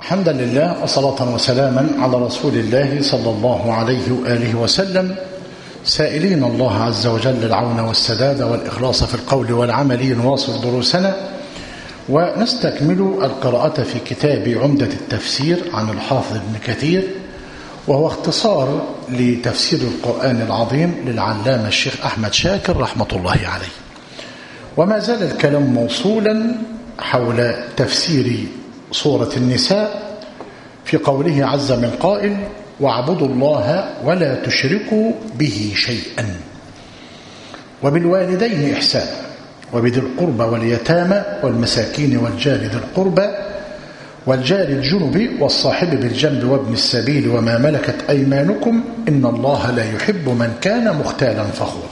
حمدا لله وصلاة وسلاما على رسول الله صلى الله عليه وآله وسلم، سائلين الله عز وجل العون والسداد والإخلاص في القول والعمل. نواصل دروسنا ونستكمل القراءة في كتاب عمدة التفسير عن الحافظ ابن كثير، وهو اختصار لتفسير القرآن العظيم للعلامة الشيخ أحمد شاكر رحمة الله عليه. وما زال الكلام موصولا حول تفسير سورة النساء في قوله عز من قائل: واعبدوا الله ولا تشركوا به شيئا وبالوالدين إحسانا وبذي القربى واليتامى والمساكين والجار ذي القربى والجار الجنب والصاحب بالجنب وابن السبيل وما ملكت أيمانكم إن الله لا يحب من كان مختالا فخورا.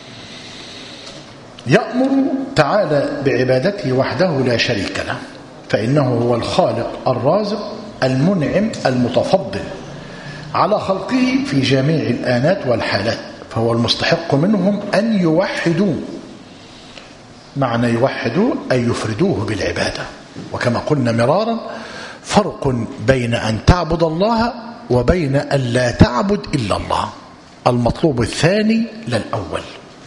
يأمر تعالى بعبادته وحده لا شريك له، فإنه هو الخالق الرازق المنعم المتفضل على خلقه في جميع الآنات والحالات، فهو المستحق منهم أن يوحدوه. معنى يوحدوه أي يفردوه بالعبادة. وكما قلنا مرارا، فرق بين أن تعبد الله وبين أن لا تعبد إلا الله، المطلوب الثاني لا الأول.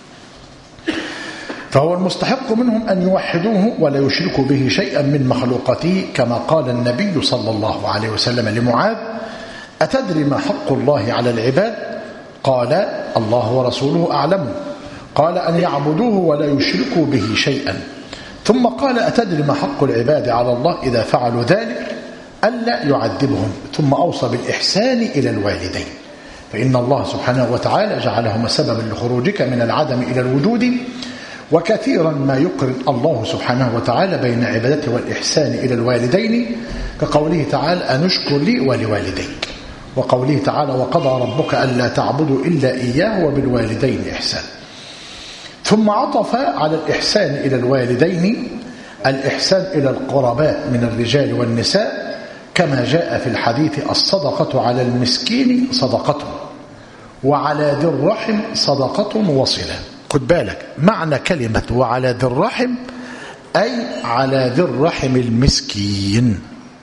فهو المستحق منهم أن يوحدوه ولا يشركوا به شيئا من مخلوقاته، كما قال النبي صلى الله عليه وسلم لمعاذ: أتدري ما حق الله على العباد؟ قال: الله ورسوله أعلم. قال: أن يعبدوه ولا يشركوا به شيئا. ثم قال: أتدري ما حق العباد على الله إذا فعلوا ذلك؟ ألا يعذبهم. ثم أوصى بالإحسان إلى الوالدين، فإن الله سبحانه وتعالى جعلهما سببا لخروجك من العدم إلى الوجود. وكثيرا ما يقرن الله سبحانه وتعالى بين عبادته والإحسان إلى الوالدين، كقوله تعالى: أنشكر لي ولوالديك، وقوله تعالى: وقضى ربك ألا تعبدوا إلا إياه وبالوالدين إحسانا. ثم عطف على الإحسان إلى الوالدين الإحسان إلى القرباء من الرجال والنساء، كما جاء في الحديث: الصدقة على المسكين صدقة وعلى ذي الرحم صدقة وصلة. خد بالك معنى كلمة وعلى ذي الرحم، أي على ذي الرحم المسكين،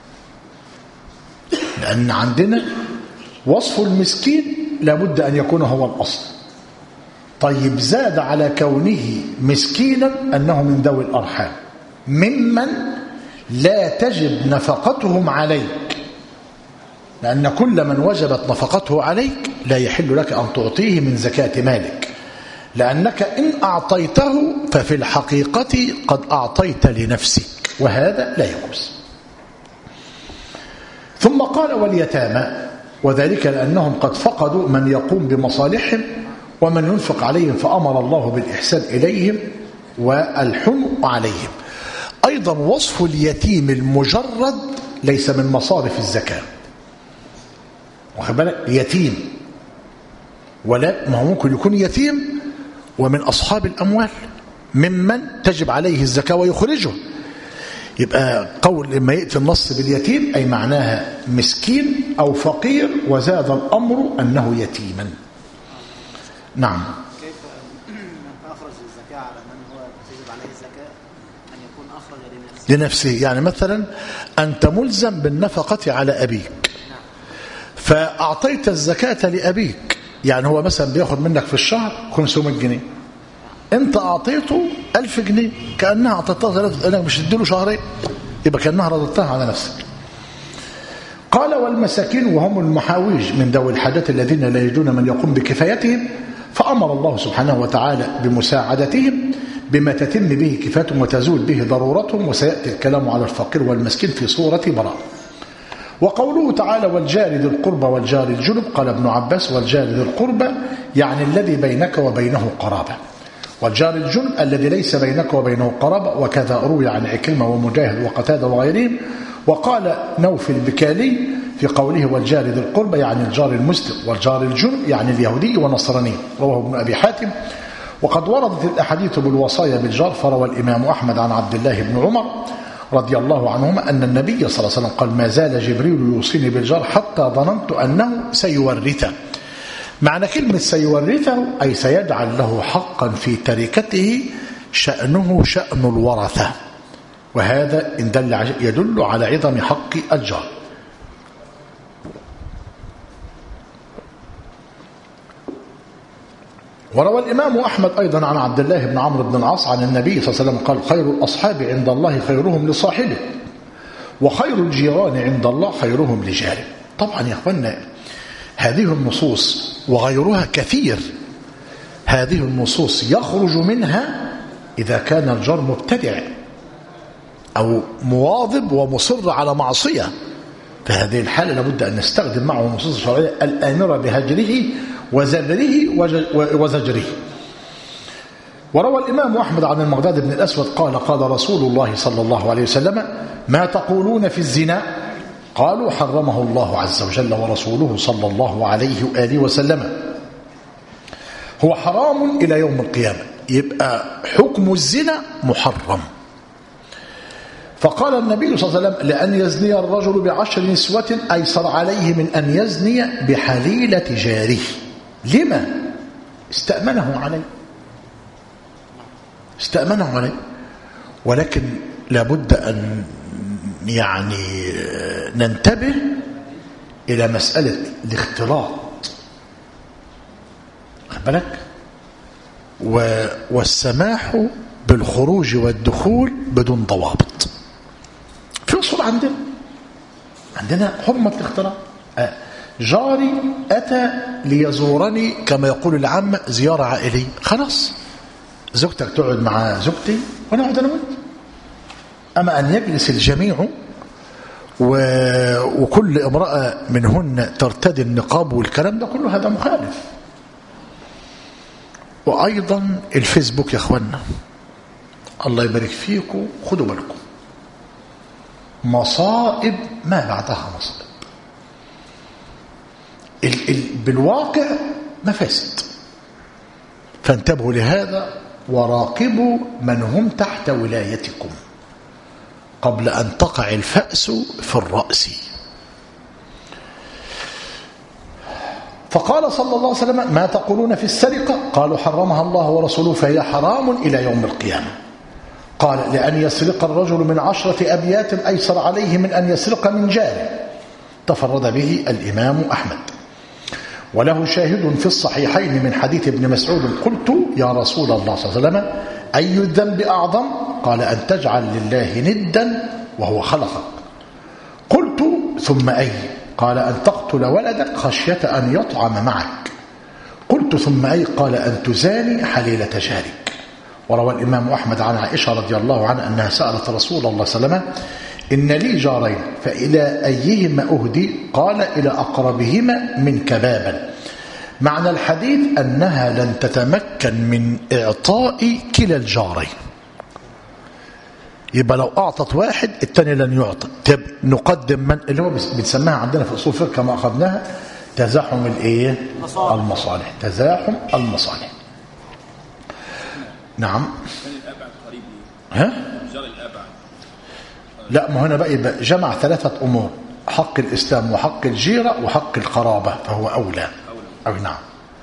لأن عندنا وصف المسكين لابد أن يكون هو الأصل. طيب زاد على كونه مسكينا أنه من ذوي الأرحام، ممن لا تجب نفقتهم عليك، لأن كل من وجبت نفقته عليك لا يحل لك أن تعطيه من زكاة مالك، لأنك إن أعطيته ففي الحقيقة قد أعطيت لنفسك، وهذا لا يجوز. ثم قال: واليتامى، وذلك لأنهم قد فقدوا من يقوم بمصالحهم ومن ينفق عليهم، فأمر الله بالإحسان إليهم والحنو عليهم. أيضا وصف اليتيم المجرد ليس من مصارف الزكاة، واخد بالك؟ يتيم، ولا ما هو ممكن يكون يتيم ومن أصحاب الأموال ممن تجب عليه الزكاة ويخرجه. يبقى قول لما يأتي النص باليتيم أي معناها مسكين أو فقير، وزاد الأمر أنه يتيما. نعم. كيف من أخرج الزكاة على من هو تجب عليه الزكاة أن يكون أخرج لنفسه؟ يعني مثلا أنت ملزم بالنفقة على أبيك، فأعطيت الزكاة لأبيك، يعني هو مثلا بياخد منك في الشهر 500 جنيه، انت أعطيته 1000 جنيه، كأنها أعطيتها 3، أنك مش تديله شهرين، يبقى كأنها رددتها على نفسك. قال: والمساكين وهم المحاويج من ذوي الحاجات الذين لا يجدون من يقوم بكفايتهم، فأمر الله سبحانه وتعالى بمساعدتهم بما تتم به كفايتهم وتزول به ضرورتهم، وسيأتي الكلام على الفقير والمسكين في سورة براءة. وقوله تعالى: والجار ذي القربى والجار الجنب، قال ابن عباس: والجار ذي القربى يعني الذي بينك وبينه قرابة، والجار الجنب الذي ليس بينك وبينه قرابة. وكذا روي عن عكرمة ومجاهد وقتادة وغيرهم. وقال نوف البكالي في قوله: والجار ذي القربى يعني الجار المسلم، والجار الجنب يعني اليهودي والنصراني. رواه ابن أبي حاتم. وقد وردت الأحاديث بالوصايا بالجار، فروى الإمام أحمد عن عبد الله بن عمر رضي الله عنهما أن النبي صلى الله عليه وسلم قال: ما زال جبريل يوصيني بالجار حتى ظننت أنه سيورثه. معنى كلمة سيورثه أي سيجعل له حقا في تركته شأنه شأن الورثة، وهذا إن يدل على عظم حق الجار. وروى الإمام أحمد أيضا عن عبد الله بن عمرو بن العاص عن النبي صلى الله عليه وسلم قال خير الأصحاب عند الله خيرهم لصاحبه وخير الجيران عند الله خيرهم لجاره. طبعا يا أخوانا هذه النصوص وغيرها كثير، هذه النصوص يخرج منها إذا كان الجار مبتدع أو مواظب ومصر على معصية، فهذه الحالة لابد أن نستخدم معه النصوص الشرعية الآمرة بهجره وزجره وزجره. وروى الإمام أحمد عن المقداد بن الأسود قال قال رسول الله صلى الله عليه وسلم ما تقولون في الزنا؟ قالوا حرمه الله عز وجل ورسوله صلى الله عليه وآله وسلم، هو حرام إلى يوم القيامة، يبقى حكم الزنا محرم. فقال النبي صلى الله عليه وسلم لأن يزني الرجل ب10 نسوة أيسر عليه من أن يزني بحليلة جاره. لما؟ استأمنه عليه. ولكن لابد أن يعني ننتبه إلى مسألة الاختلاط، خد بالك، والسماح بالخروج والدخول بدون ضوابط. في أصول عندنا حرمة الاختلاط. جاري أتى ليزورني كما يقول العامة زيارة عائلية، خلاص زوجتك تقعد مع زوجتي وأنا أقعد أنا وأنت. أما أن يجلس الجميع وكل امرأة منهن ترتدي النقاب والكلام ده كله، هذا مخالف. وأيضا الفيسبوك يا أخوانا الله يبارك فيكم، خدوا بالكم، مصائب ما بعدها مصائب. بالواقع مفاسد، فانتبهوا لهذا وراقبوا من هم تحت ولايتكم قبل أن تقع الفأس في الرأس. فقال صلى الله عليه وسلم ما تقولون في السرقة؟ قالوا حرمها الله ورسوله فهي حرام إلى يوم القيامة. قال لأن يسرق الرجل من 10 أبيات أيسر عليه من أن يسرق من جاره. تفرد به الإمام أحمد. وله شاهد في الصحيحين من حديث ابن مسعود قلت يا رسول الله صلى الله عليه وسلم أي الذنب أعظم؟ قال أن تجعل لله ندا وهو خلقك. قلت ثم أي؟ قال أن تقتل ولدك خشية أن يطعم معك. قلت ثم أي؟ قال أن تزاني حليلة جارك. وروى الإمام أحمد عن عائشة رضي الله عنها أنها سألت رسول الله صلى الله عليه وسلم إن لي جارين فإلى أيهما أهدي؟ قال إلى أقربهما منك بابا. معنى الحديث أنها لن تتمكن من إعطاء كلا الجارين، يبقى لو أعطت واحد الثاني لن يعطى. طب نقدم من اللي هو بنسميها عندنا في أصول الفقه كما أخذناها تزاحم المصالح. تزاحم المصالح. نعم. ها؟ لا، ما هنا بقى جمع 3 أمور: حق الإسلام وحق الجيرة وحق القرابة، فهو أولى. أو نعم.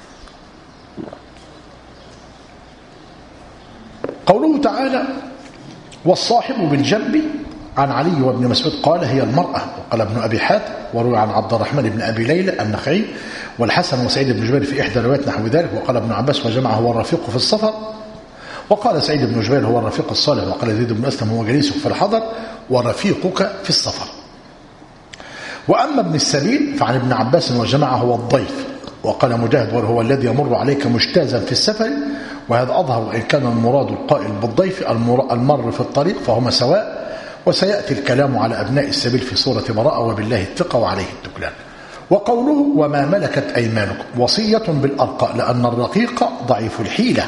قوله تعالى والصاحب بالجنب عن علي وابن مسعود قال هي المرأة. وقال ابن أبي حاتم وروي عن عبد الرحمن بن أبي ليلى النخعي والحسن وسعيد بن جبير في إحدى روايات نحو ذلك. وقال ابن عباس وجمعه هو الرفيق في السفر. وقال سعيد بن جبير هو الرفيق الصالح. وقال زيد بن أسلم هو جليسك في الحضر ورفيقك في السفر. وأما ابن السبيل فعن ابن عباس وجمعه هو الضيف. وقال مجاهد وهو الذي يمر عليك مجتازا في السفر. وهذا أظهر وإن كان المراد القائل بالضيف المر في الطريق فهما سواء. وسيأتي الكلام على أبناء السبيل في سورة براءة وبالله الثقة وعليه التكلان. وقوله وما ملكت أيمانكم وصية بالأرقاء لأن الرقيق ضعيف الحيلة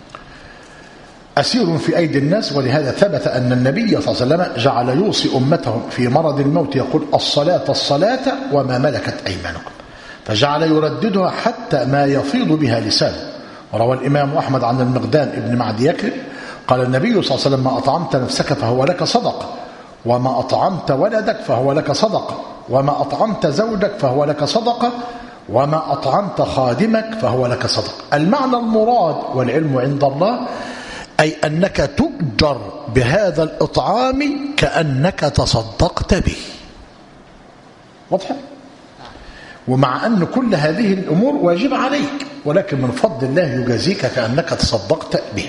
أسير في أيدي الناس. ولهذا ثبت أن النبي صلى الله عليه وسلم جعل يوصي أمته في مرض الموت يقول الصلاة وما ملكت أيمانكم، فجعل يرددها حتى ما يفيض بها لسانه. وروى الإمام أحمد عن المقدام ابن معد يكرب قال النبي صلى الله عليه وسلم ما أطعمت نفسك فهو لك صدقة، وما أطعمت ولدك فهو لك صدقة، وما أطعمت زوجك فهو لك صدقة، وما أطعمت خادمك فهو لك صدقة. المعنى المراد والعلم عند الله أي أنك تؤجر بهذا الإطعام كأنك تصدقت به. واضح؟ ومع أن كل هذه الأمور واجب عليك، ولكن من فضل الله يجازيك كأنك تصدقت به.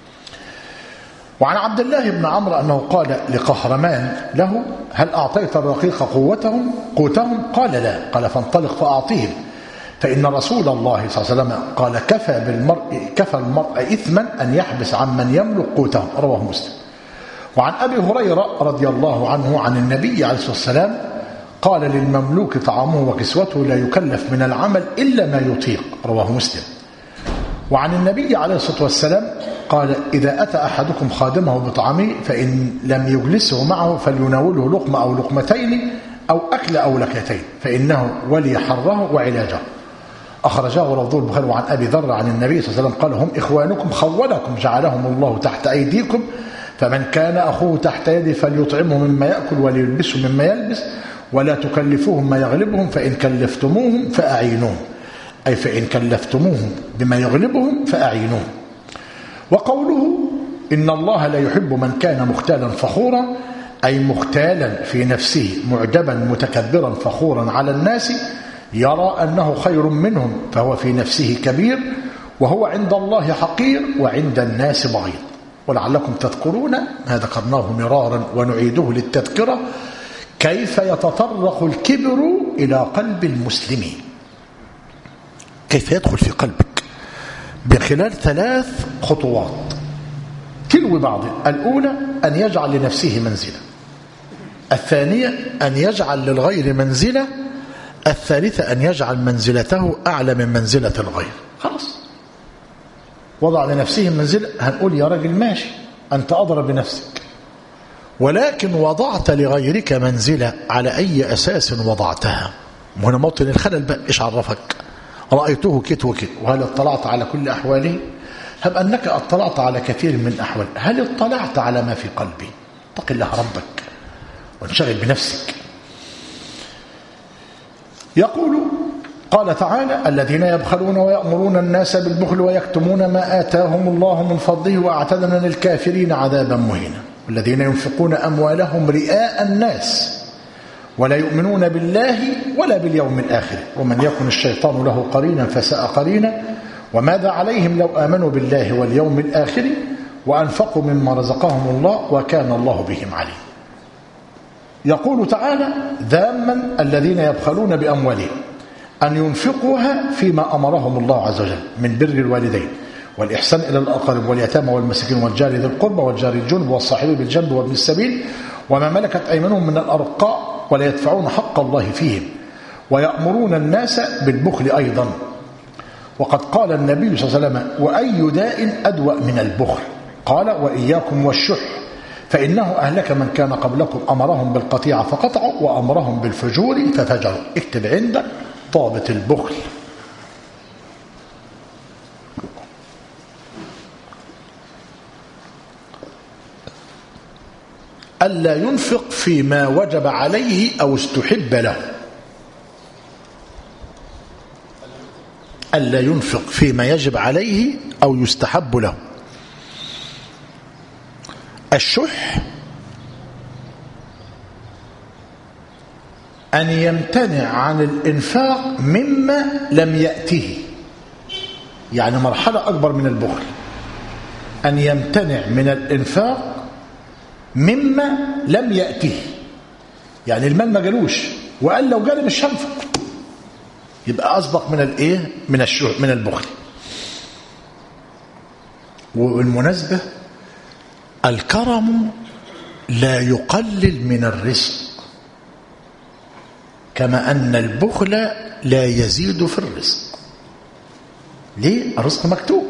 وعن عبد الله بن عمرو أنه قال لقهرمان له: هل أعطيت الرقيق قوتهم؟ قال لا. قال: فانطلق فأعطيهم، فإن رسول الله صلى الله عليه وسلم قال: كفى المرء إثما أن يحبس عن من يملك قوتهم. رواه مسلم. وعن أبي هريرة رضي الله عنه عن النبي عليه الصلاة والسلام قال: للمملوك طعامه وكسوته لا يكلف من العمل إلا ما يطيق. رواه مسلم. وعن النبي عليه الصلاة والسلام قال: إذا أتى أحدكم خادمه بطعامه فإن لم يجلسه معه فليناوله لقمة أو لقمتين أو أكل أو لكتين، فإنه ولي حره وعلاجه. أخرجاه ولفظه البخاري. وعن أبي ذر عن النبي صلى الله عليه وسلم قال: هم إخوانكم خولكم جعلهم الله تحت أيديكم، فمن كان أخوه تحت يده فليطعمه مما يأكل وليلبسه مما يلبس، ولا تكلفوهم ما يغلبهم، فإن كلفتموهم فأعينوهم، أي فإن كلفتموهم بما يغلبهم فأعينوهم. وقوله: إن الله لا يحب من كان مختالا فخورا، أي مختالا في نفسه معجبا متكبرا فخورا على الناس، يرى أنه خير منهم فهو في نفسه كبير، وهو عند الله حقير وعند الناس بغيض. ولعلكم تذكرون ما ذكرناه مرارا ونعيده للتذكرة: كيف يتطرق الكبر إلى قلب المسلمين. كيف يدخل في قلبك؟ من خلال 3 خطوات تلو بعض. الأولى أن يجعل لنفسه منزلة، الثانية أن يجعل للغير منزلة، الثالثة أن يجعل منزلته أعلى من منزلة الغير. خلاص، وضع لنفسه منزلة. هنقول يا راجل ماشي، أنت أضرب بنفسك، ولكن وضعت لغيرك منزلة على أي أساس وضعتها؟ وهنا موطن الخلل بقى. إيش عرفك؟ رأيته كت وكت، وهل اطلعت على كل أحواله؟ هب أنك اطلعت على كثير من أحوال، هل اطلعت على ما في قلبي؟ اتق الله ربك وانشغل بنفسك. يقول قال تعالى: الذين يبخلون ويأمرون الناس بالبخل ويكتمون ما آتاهم الله من فضله وأعتدنا للكافرين عذابا مهينا. والذين ينفقون أموالهم رئاء الناس ولا يؤمنون بالله ولا باليوم الآخر ومن يكن الشيطان له قرينا فساء قرينا وماذا عليهم لو آمنوا بالله واليوم الآخر وأنفقوا مما رزقهم الله وكان الله بهم عليم. يقول تعالى ذاما الذين يبخلون بأموالهم أن ينفقوها فيما أمرهم الله عز وجل من بر الوالدين والإحسان إلى الأقارب واليتامى والمساكين والجار ذي القربى والجار الجنب والصاحب بالجنب وابن السبيل وما ملكت أيمانهم من الأرقاء ولا يدفعون حق الله فيهم ويأمرون الناس بالبخل أيضا. وقد قال النبي صلى الله عليه وسلم: وأي داء أدوأ من البخل؟ قال: وإياكم والشح فإنه أهلك من كان قبلكم أمرهم بالقطيعة فقطعوا وأمرهم بالفجور ففجروا. اكتب عندك ضابط البخل. ألا ينفق فيما وجب عليه أو استحب له. ألا ينفق فيما يجب عليه أو يستحب له. الشح أن يمتنع عن الإنفاق مما لم يأته، يعني مرحلة أكبر من البخل، أن يمتنع من الإنفاق مما لم يأته، يعني المال ما جالوش وقال لو جالي مش هنفق، يبقى أسبق من الإيه؟ من البخل. والمناسبة الكرم لا يقلل من الرزق كما أن البخل لا يزيد في الرزق. ليه؟ الرزق مكتوب.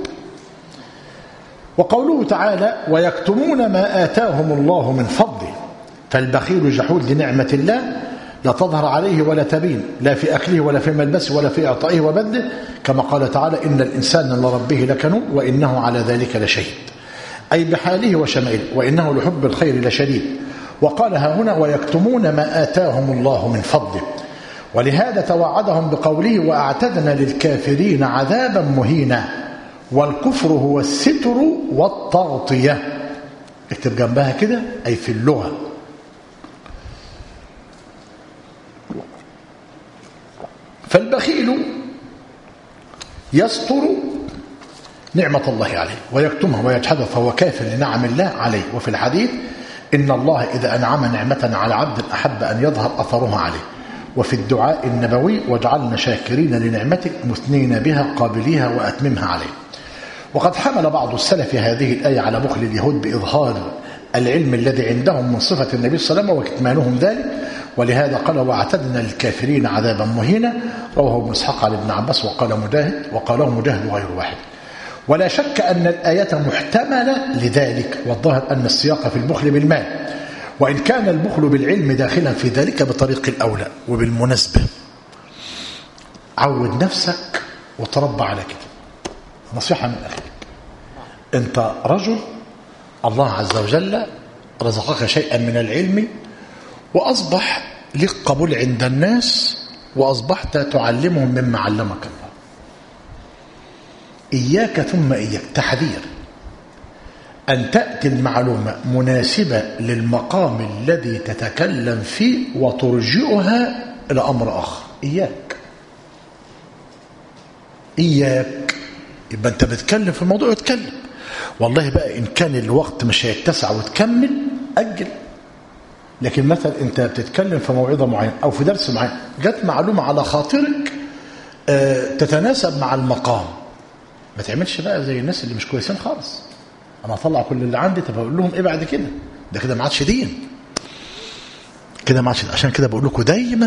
وقوله تعالى: ويكتمون ما آتاهم الله من فضله، فالبخيل جحود لنعمة الله لا تظهر عليه ولا تبين، لا في أكله ولا في ملبسه ولا في إعطائه وبذله، كما قال تعالى: إن الإنسان لربه لكنود وإنه على ذلك لشهيد، أي بحاله وشمائله، وإنه لحب الخير لشديد. وقال ها هنا: ويكتمون ما آتاهم الله من فضله، ولهذا توعدهم بقوله: وأعتدنا للكافرين عذابا مهينا. والكفر هو الستر والتغطية. اكتب جنبها كده، أي في اللغة. فالبخيل يستر نعمة الله عليه ويكتمها ويجحدها فهو كافر لنعم الله عليه. وفي الحديث إن الله إذا أنعم نعمة على عبد أحب أن يظهر أثرها عليه. وفي الدعاء النبوي واجعلنا شاكرين لنعمتك مثنين بها قابليها وأتممها عليه. وقد حمل بعض السلف هذه الآية على بخل اليهود بإظهار العلم الذي عندهم من صفة النبي صلى الله عليه وسلم وكتمانهم ذلك، ولهذا قال واعتدنا للكافرين عذابا مهينا. رواه ابن اسحاق عن ابن عباس وقاله مجاهد غير واحد. ولا شك أن الآية محتملة لذلك، والظاهر أن السياق في البخل بالمال، وإن كان البخل بالعلم داخلا في ذلك بطريق الأولى. وبالمناسبة عود نفسك وتربى على كده. نصيحة من أخيك، أنت رجل الله عز وجل رزقك شيئا من العلم وأصبح لك قبول عند الناس وأصبحت تعلمهم مما علمك الله. إياك ثم إياك تحذير أن تأتي المعلومة مناسبة للمقام الذي تتكلم فيه وترجئها إلى أمر آخر. إياك يبقى أنت بتكلم في الموضوع وتكلم، والله بقى إن كان الوقت مش هيتسع وتكمل أجل. لكن مثلا أنت بتتكلم في موعظة معينة أو في درس معين، جت معلومة على خاطرك تتناسب مع المقام، ما تعملش بقى زي الناس اللي مش كويسين خالص. أنا أطلع كل اللي عندي، طب أقول لهم إيه بعد كده؟ ده كده ما عادش دين، كده ما عادش. عشان كده بقول لكم دايما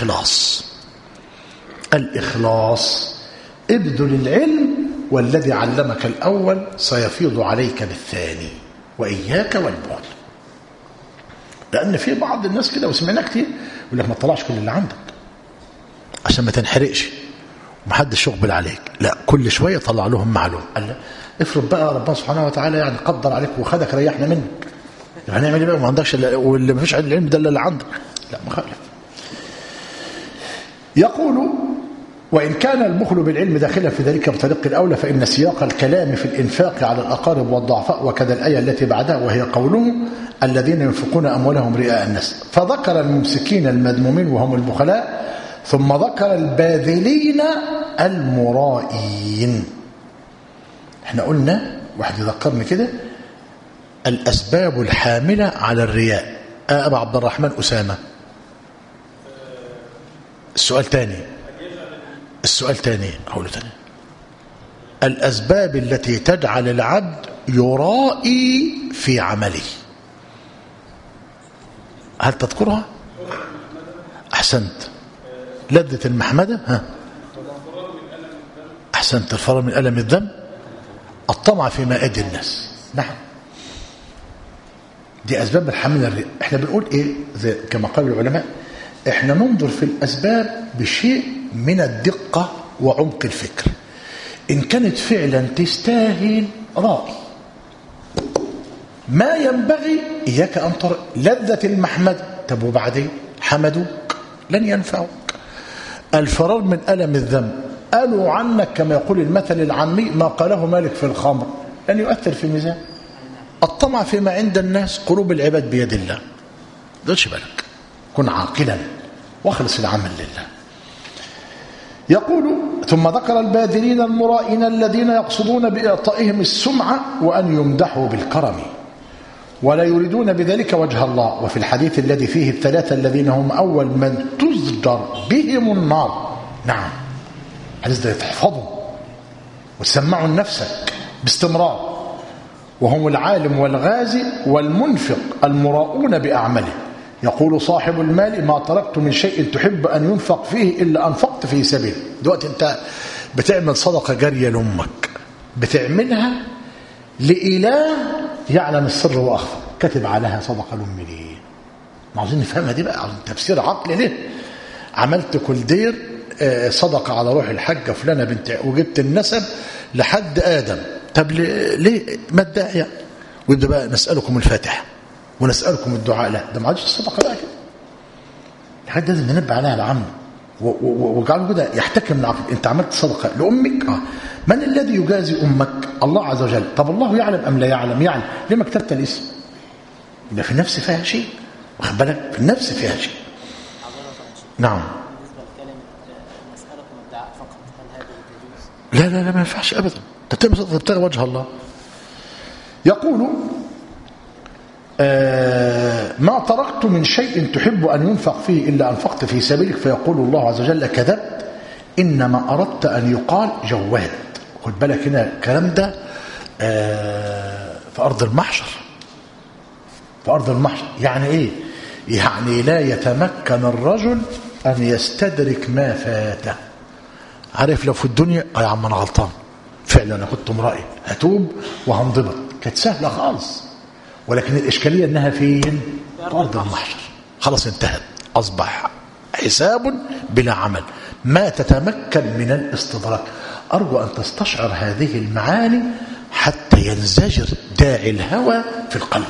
الإخلاص ابذل العلم والذي علمك الأول سيفيض عليك بالثاني. وإياك والبخل، لأن في بعض الناس كده وسمعنا كتير يقول لك ما تطلعش كل اللي عندك عشان ما تنحرقش ومحدش يقبل عليك. لا، كل شوية طلع لهم معلومة. قال افرض بقى ربنا سبحانه وتعالى يعني قدر عليك وخدك ريحنا منك، هنعمل ايه بقى؟ ما عندكش واللي ما فيش العلم ده اللي عندك. لا، مخالف. يقول وإن كان البخل بالعلم داخلا في ذلك بطريق الأولى، فإن سياق الكلام في الإنفاق على الأقارب والضعفاء، وكذا الآية التي بعدها وهي قوله الذين ينفقون أموالهم رئاء الناس، فذكر الممسكين المذمومين وهم البخلاء، ثم ذكر الباذلين المرائين. احنا قلنا واحد يذكرني كده الأسباب الحاملة على الرياء. أبا عبد الرحمن أسامة، السؤال تاني أقوله تاني. الأسباب التي تجعل العبد يرائي في عمله، هل تذكرها؟ أحسنت. لذة المحمدة، أحسنت. الفرار من ألم الذنب، الطمع في مائد الناس. نعم، دي أسباب الحاملة الرياء. احنا بنقول إيه زي كما قال العلماء، احنا ننظر في الأسباب بشيء من الدقة وعمق الفكر. إن كانت فعلا تستاهل رأي ما ينبغي إياك أن ترى. لذة المحمد، طب وبعدين حمدوك لن ينفعوك. الفرار من ألم الذنب، قالوا عنك كما يقول المثل العامي ما قاله مالك في الخمر، لن يؤثر في الميزان. الطمع فيما عند الناس، قلوب العباد بيد الله، دلش بالك، كن عاقلا واخلص العمل لله. يقول ثم ذكر الباذلين المرائين الذين يقصدون بإعطائهم السمعة وأن يمدحوا بالكرم ولا يريدون بذلك وجه الله. وفي الحديث الذي فيه الثلاثة الذين هم أول من تزجر بهم النار. نعم، الحديث ده تحفظه وتسمعه لنفسك باستمرار. وهم العالم والغازي والمنفق المراؤون بأعماله. يقول صاحب المال ما تركت من شيء تحب أن ينفق فيه إلا أنفقت في سبيل. دلوقتي أنت بتعمل صدقة جارية لأمك، بتعملها لإله يعلم السر وأخفى، كتب عليها صدقة لأمي ليه؟ ما عاوزين نفهمها دي بقى، عاوزين تفسير عقلي ليه. عملت كل دير صدقة على روح الحاجة فلانة بنت، وجبت النسب لحد آدم. طب ليه؟ ما الداعي؟ ويبدأ بقى نسألكم الفاتحة ونسألكم الدعاء. لا، ده ما عادش الصدقة بقى كده. الحاجة لازم ننبه عليها العامة وجعله كده يحتكم العقل. انت عملت صدقة لأمك، من الذي يجازي أمك؟ الله عز وجل. طب الله يعلم أم لا يعلم؟ يعلم. ليه ما كتبت الاسم؟ ده في النفس فيها شيء، واخد بالك؟ في النفس فيها شيء. نعم. بالنسبة لكلمة نسألكم الدعاء فقط، هل هذا لا لا لا، ما ينفعش ابدا، تبتغي وجه الله. يقول ما تركت من شيء تحب أن ينفق فيه إلا أنفقت في سبيلك، فيقول الله عز وجل كذبت إنما أردت أن يقال جواد. خد بالك هنا الكلام ده في أرض المحشر. في أرض المحشر يعني إيه؟ يعني لا يتمكن الرجل أن يستدرك ما فاته. عارف لو في الدنيا يا عم أنا غلطان فعلا، أنا كنت امرأي، هتوب وهنضبط، كانت سهلة خالص. ولكن الإشكالية أنها فين؟ في أرض المحشر. خلاص انتهت، أصبح حساب بلا عمل، ما تتمكن من الاستدراك. أرجو أن تستشعر هذه المعاني حتى ينزجر داعي الهوى في القلب.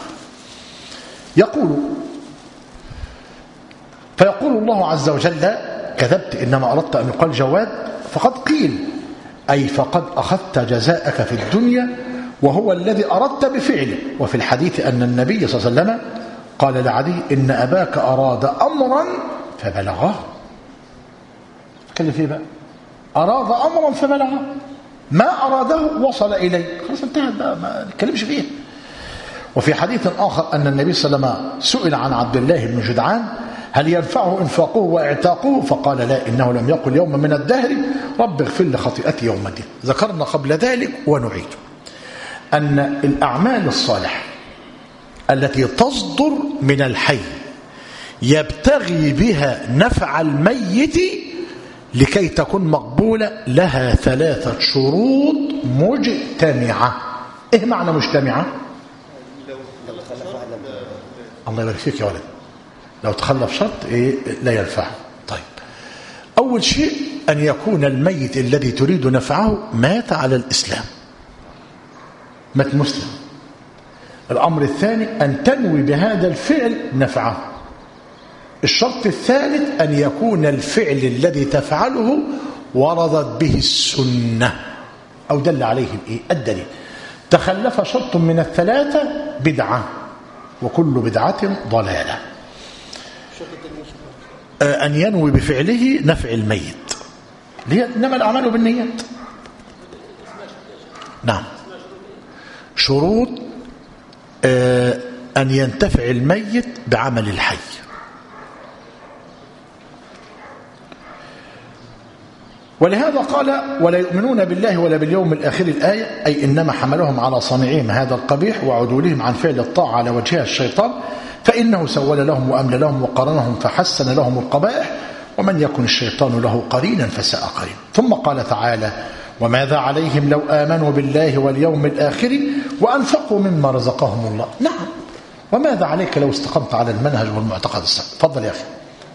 فيقول الله عز وجل كذبت إنما أردت أن يقال جواد، فقد قيل أي فقد أخذت جزاءك في الدنيا وهو الذي أردت بفعله. وفي الحديث أن النبي صلى الله عليه وسلم قال لعدي إن أباك أراد أمرا فبلغه. تكلم فيه بقى، أراد أمرا فبلغه، ما أراده وصل إليه، خلاص انتهت بقى، ما نتكلمش فيه. وفي حديث آخر أن النبي صلى الله عليه وسلم سئل عن عبد الله بن جدعان هل ينفعه إنفاقه واعتاقه، فقال لا، إنه لم يقل يوم من الدهر رب اغفر لي خطيئتي يوم الدين. ذكرنا قبل ذلك ونعيد أن الأعمال الصالحة التي تصدر من الحي يبتغي بها نفع الميت لكي تكون مقبولة لها 3 شروط مجتمعة. إيه معنى مجتمعة؟ الله يبارك فيك يا ولد، لو تخلف شرط إيه لا ينفع. طيب، أول شيء أن يكون الميت الذي تريد نفعه مات على الإسلام، مات مسلم. الأمر الثاني أن تنوي بهذا الفعل نفعه. الشرط الثالث أن يكون الفعل الذي تفعله وردت به السنة أو دل عليه الدليل. تخلف شرط من ال3 بدعة، وكل بدعة ضلالة. أن ينوي بفعله نفع الميت، إنما الأعمال بالنيات. نعم. شروط أن ينتفع الميت بعمل الحي. ولهذا قال ولا يؤمنون بالله ولا باليوم الآخر الآية، أي إنما حملهم على صنيعهم هذا القبيح وعدولهم عن فعل الطاعة على وجهها الشيطان، فإنه سول لهم وأملى لهم وقرنهم فحسن لهم القبائح، ومن يكن الشيطان له قرينا فساء قرين. ثم قال تعالى وماذا عليهم لو آمنوا بالله واليوم الآخر وأنفقوا مما رزقهم الله. نعم، وماذا عليك لو استقمت على المنهج والمعتقد السليم. تفضل يا أخي.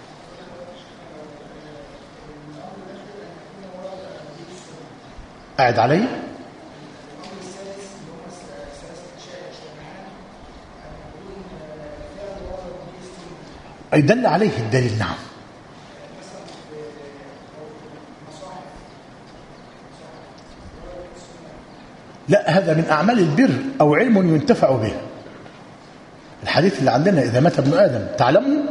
قاعد علي. أي دل عليه الدليل. نعم. لا، هذا من أعمال البر أو علم ينتفع به. الحديث اللي عندنا إذا مات ابن آدم تعلموا.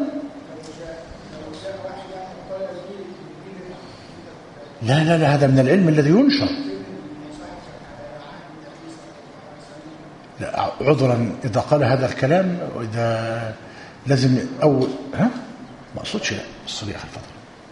لا لا لا، هذا من العلم الذي ينشر. لا، عذرا إذا قال هذا الكلام، وإذا لازم أول ما أقصدش، لا الصريح الفضل.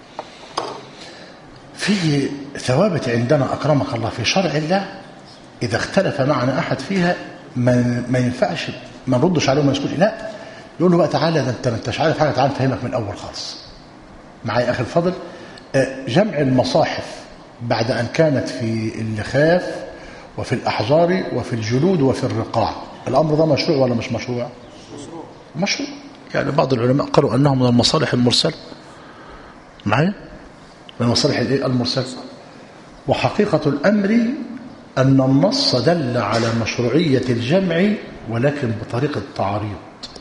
فيه ثوابت عندنا أكرمك الله في شرع الله، إذا اختلف معنا أحد فيها ما ينفعش ما نردش عليه وما نسكتش، لا، يقول له بقى تعالى، ده أنت ما انتش عارف حاجة، تعالى نفهمك من الأول خالص. معايا أخي الفضل، جمع المصاحف بعد أن كانت في اللخاف وفي الأحجار وفي الجلود وفي الرقاع، الأمر ده مشروع ولا مش مشروع؟ مشروع. يعني بعض العلماء قالوا أنه من المصالح المرسلة. معايا؟ من المصالح المرسلة. وحقيقة الأمر أن النص دل على مشروعية الجمع، ولكن بطريقة تعريض.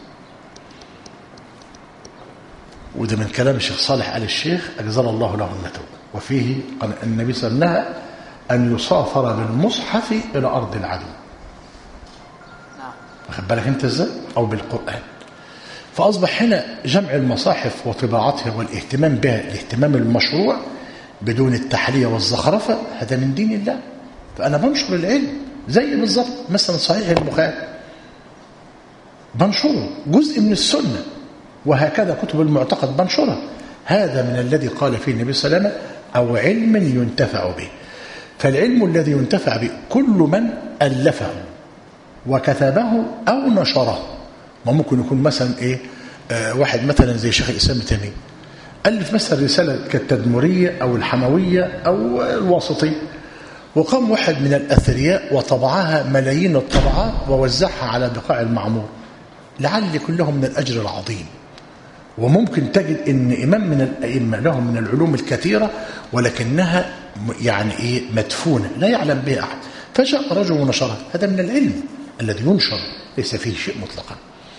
وده من كلام الشيخ صالح آل الشيخ أجزل الله له المثوبة. وفيه قال النبي صلى الله عليه وسلم أن يسافر بالمصحف إلى أرض العدو. واخد بالك أنت إزاي؟ أو بالقرآن. فأصبح هنا جمع المصاحف وطباعتها والاهتمام بها الاهتمام المشروع بدون التحلية والزخرفة هذا من دين الله. فأنا بنشر العلم زي بالضبط مثلا صحيح البخاري بنشره جزء من السنة، وهكذا كتب المعتقد بنشرها. هذا من الذي قال فيه النبي صلى الله عليه وسلم أو علم ينتفع به. فالعلم الذي ينتفع به كل من ألفه وكتبه أو نشره. ما ممكن يكون مثلا واحد مثلا زي شيخ الإسلام ابن تيمية ألف مثلا رسالة كالتدمرية أو الحموية أو الواسطية، وقام واحد من الأثرياء وطبعها ملايين الطبعات ووزعها على بقاع المعمور، لعل يكون لهم من الأجر العظيم. وممكن تجد ان امام من الائمه لهم من العلوم الكثيره ولكنها يعني مدفونه لا يعلم بها احد، فجاء رجل ونشرها. هذا من العلم الذي ينشر ليس فيه شيء مطلقا.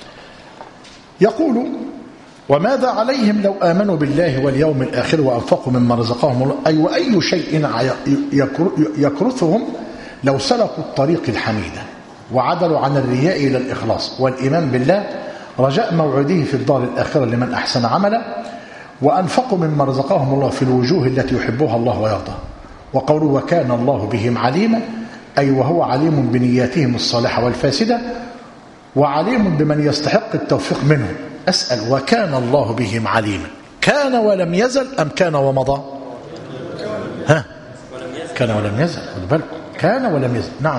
يقول وماذا عليهم لو آمنوا بالله واليوم الآخر وأنفقوا مما رزقهم الله، أي وأي شيء يكرثهم لو سلكوا الطريق الحميدة وعدلوا عن الرياء إلى الإخلاص والإيمان بالله رجاء موعده في الدار الآخرة لمن أحسن عملا، وأنفقوا مما رزقهم الله في الوجوه التي يحبها الله ويرضاها. وقوله وكان الله بهم عليما، أي وهو عليم بنياتهم الصالحة والفاسدة وعليم بمن يستحق التوفيق منهم. أسأل وكان الله بهم عليما، كان ولم يزل أم كان ومضى؟ كان ولم يزل، خذوا بالكم كان ولم يزل. نعم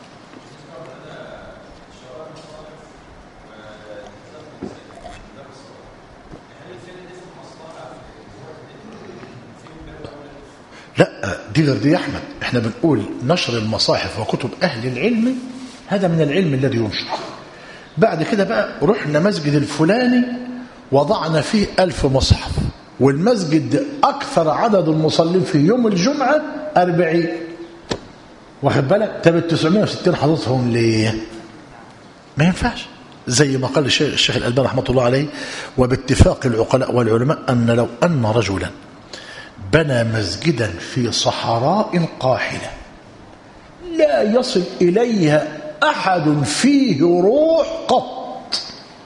لا دي غير دي يا أحمد. احنا بنقول نشر المصاحف وكتب أهل العلم هذا من العلم الذي ينشر. بعد كده بقى رحنا مسجد الفلاني وضعنا فيه 1000 مصحف، والمسجد أكثر عدد المصلين في يوم الجمعة 40، واخد بالك؟ طب 960 حاططهم ليه؟ ما ينفعش. زي ما قال الشيخ الألباني رحمة الله عليه وباتفاق العقلاء والعلماء أن لو أن رجلا بنى مسجدا في صحراء قاحلة لا يصل إليها أحد فيه روح قط،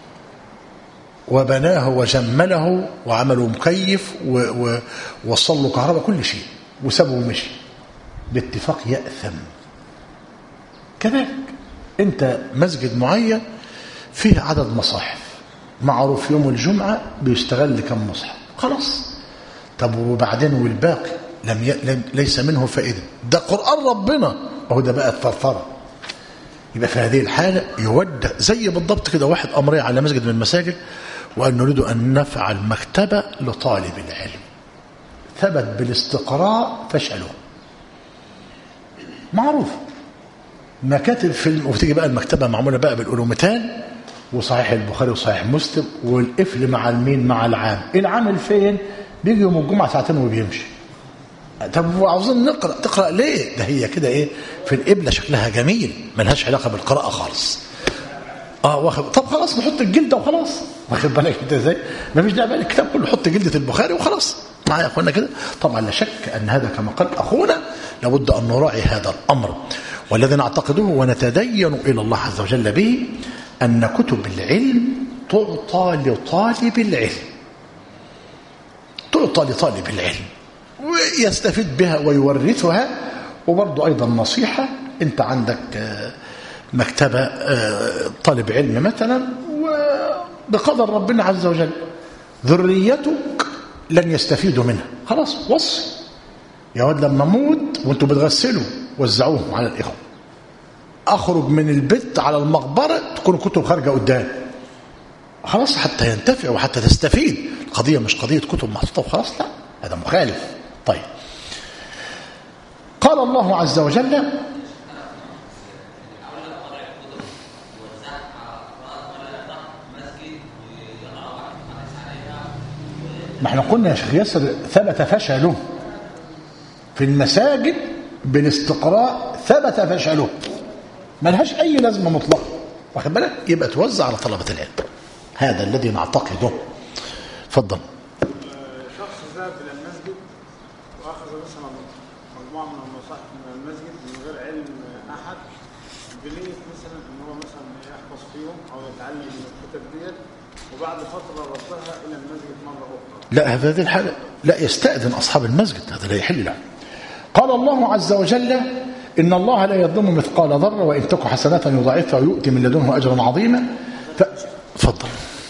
وبناه وجمله وعملوا مكيف ووصلوا كهرباء كل شيء وسابوا ومشي، باتفاق يأثم. كذلك انت مسجد معين فيه عدد مصاحف معروف يوم الجمعة بيستغل كم مصحف، خلاص. طب وبعدين والباقي ليس منه فائدة، ده قرآن ربنا، وهو ده بقى الثرثرة. يبقى في هذه الحالة يودع زي بالضبط كده واحد أمري على مسجد من المساجد وأن نريد أن نفعل مكتبة لطالب العلم، ثبت بالاستقراء فشله معروف، مكاتب فيلم، وتيجي بقى المكتبة معمولة بقى بالألومتان وصحيح البخاري وصحيح مسلم والقفل مع المين مع العام. العامل فين؟ بيجي يوم الجمعة ساعتين وبيمشي. طب وعاوزين نقرأ، تقرأ ليه؟ ده هي كده في القبلة شكلها جميل ملهاش علاقة بالقراءة خالص. طب خلاص نحط الجلدة وخلاص، واخد بالك انت ازاي؟ مفيش داعي بقى الكتاب كله حط جلدة البخاري وخلاص. معايا يا اخوانا كده؟ طبعا لا شك ان هذا كما قال اخونا لابد ان نراعي هذا الامر، والذي نعتقده ونتدين الى الله عز وجل به ان كتب العلم تعطى لطالب العلم، تعطى لطالب العلم ويستفيد بها ويورثها. وبرضو أيضا نصيحة، أنت عندك مكتبة طالب علم مثلا وبقدر ربنا عز وجل ذريتك لن يستفيدوا منها، خلاص وصي يا ولد لما اموت وانتوا بتغسلوا وزعوهم على الإخوة، أخرج من البيت على المقبرة تكون كتب خارجة قدام، خلاص حتى ينتفع وحتى تستفيد. القضية مش قضية كتب محطوطة وخلاص، لا هذا مخالف. طيب قال الله عز وجل ما احنا قلنا يا شيخ ياسر ثبت فشله في المساجد بالاستقراء، ثبت فشله ملهاش أي لازمة مطلقة، واخد بالك؟ يبقى توزع على طلبة العلم، هذا الذي نعتقده. تفضل. شخص ذهب إلى المسجد وأخذ مثلا مجموعة من المصاحف من المسجد من غير علم أحد، بنية مثلا إن هو مثلا يحفظ فيهم أو يتعلم من الكتب ديت وبعد فترة ردها إلى المسجد مرة أخرى. لا هذه الحالة لا يستأذن أصحاب المسجد، هذا لا يحل له. قال الله عز وجل إن الله لا يظلم مثقال ذرة وإن تك حسنة يضاعفها ويؤتي من لدنه أجرا عظيما. فضل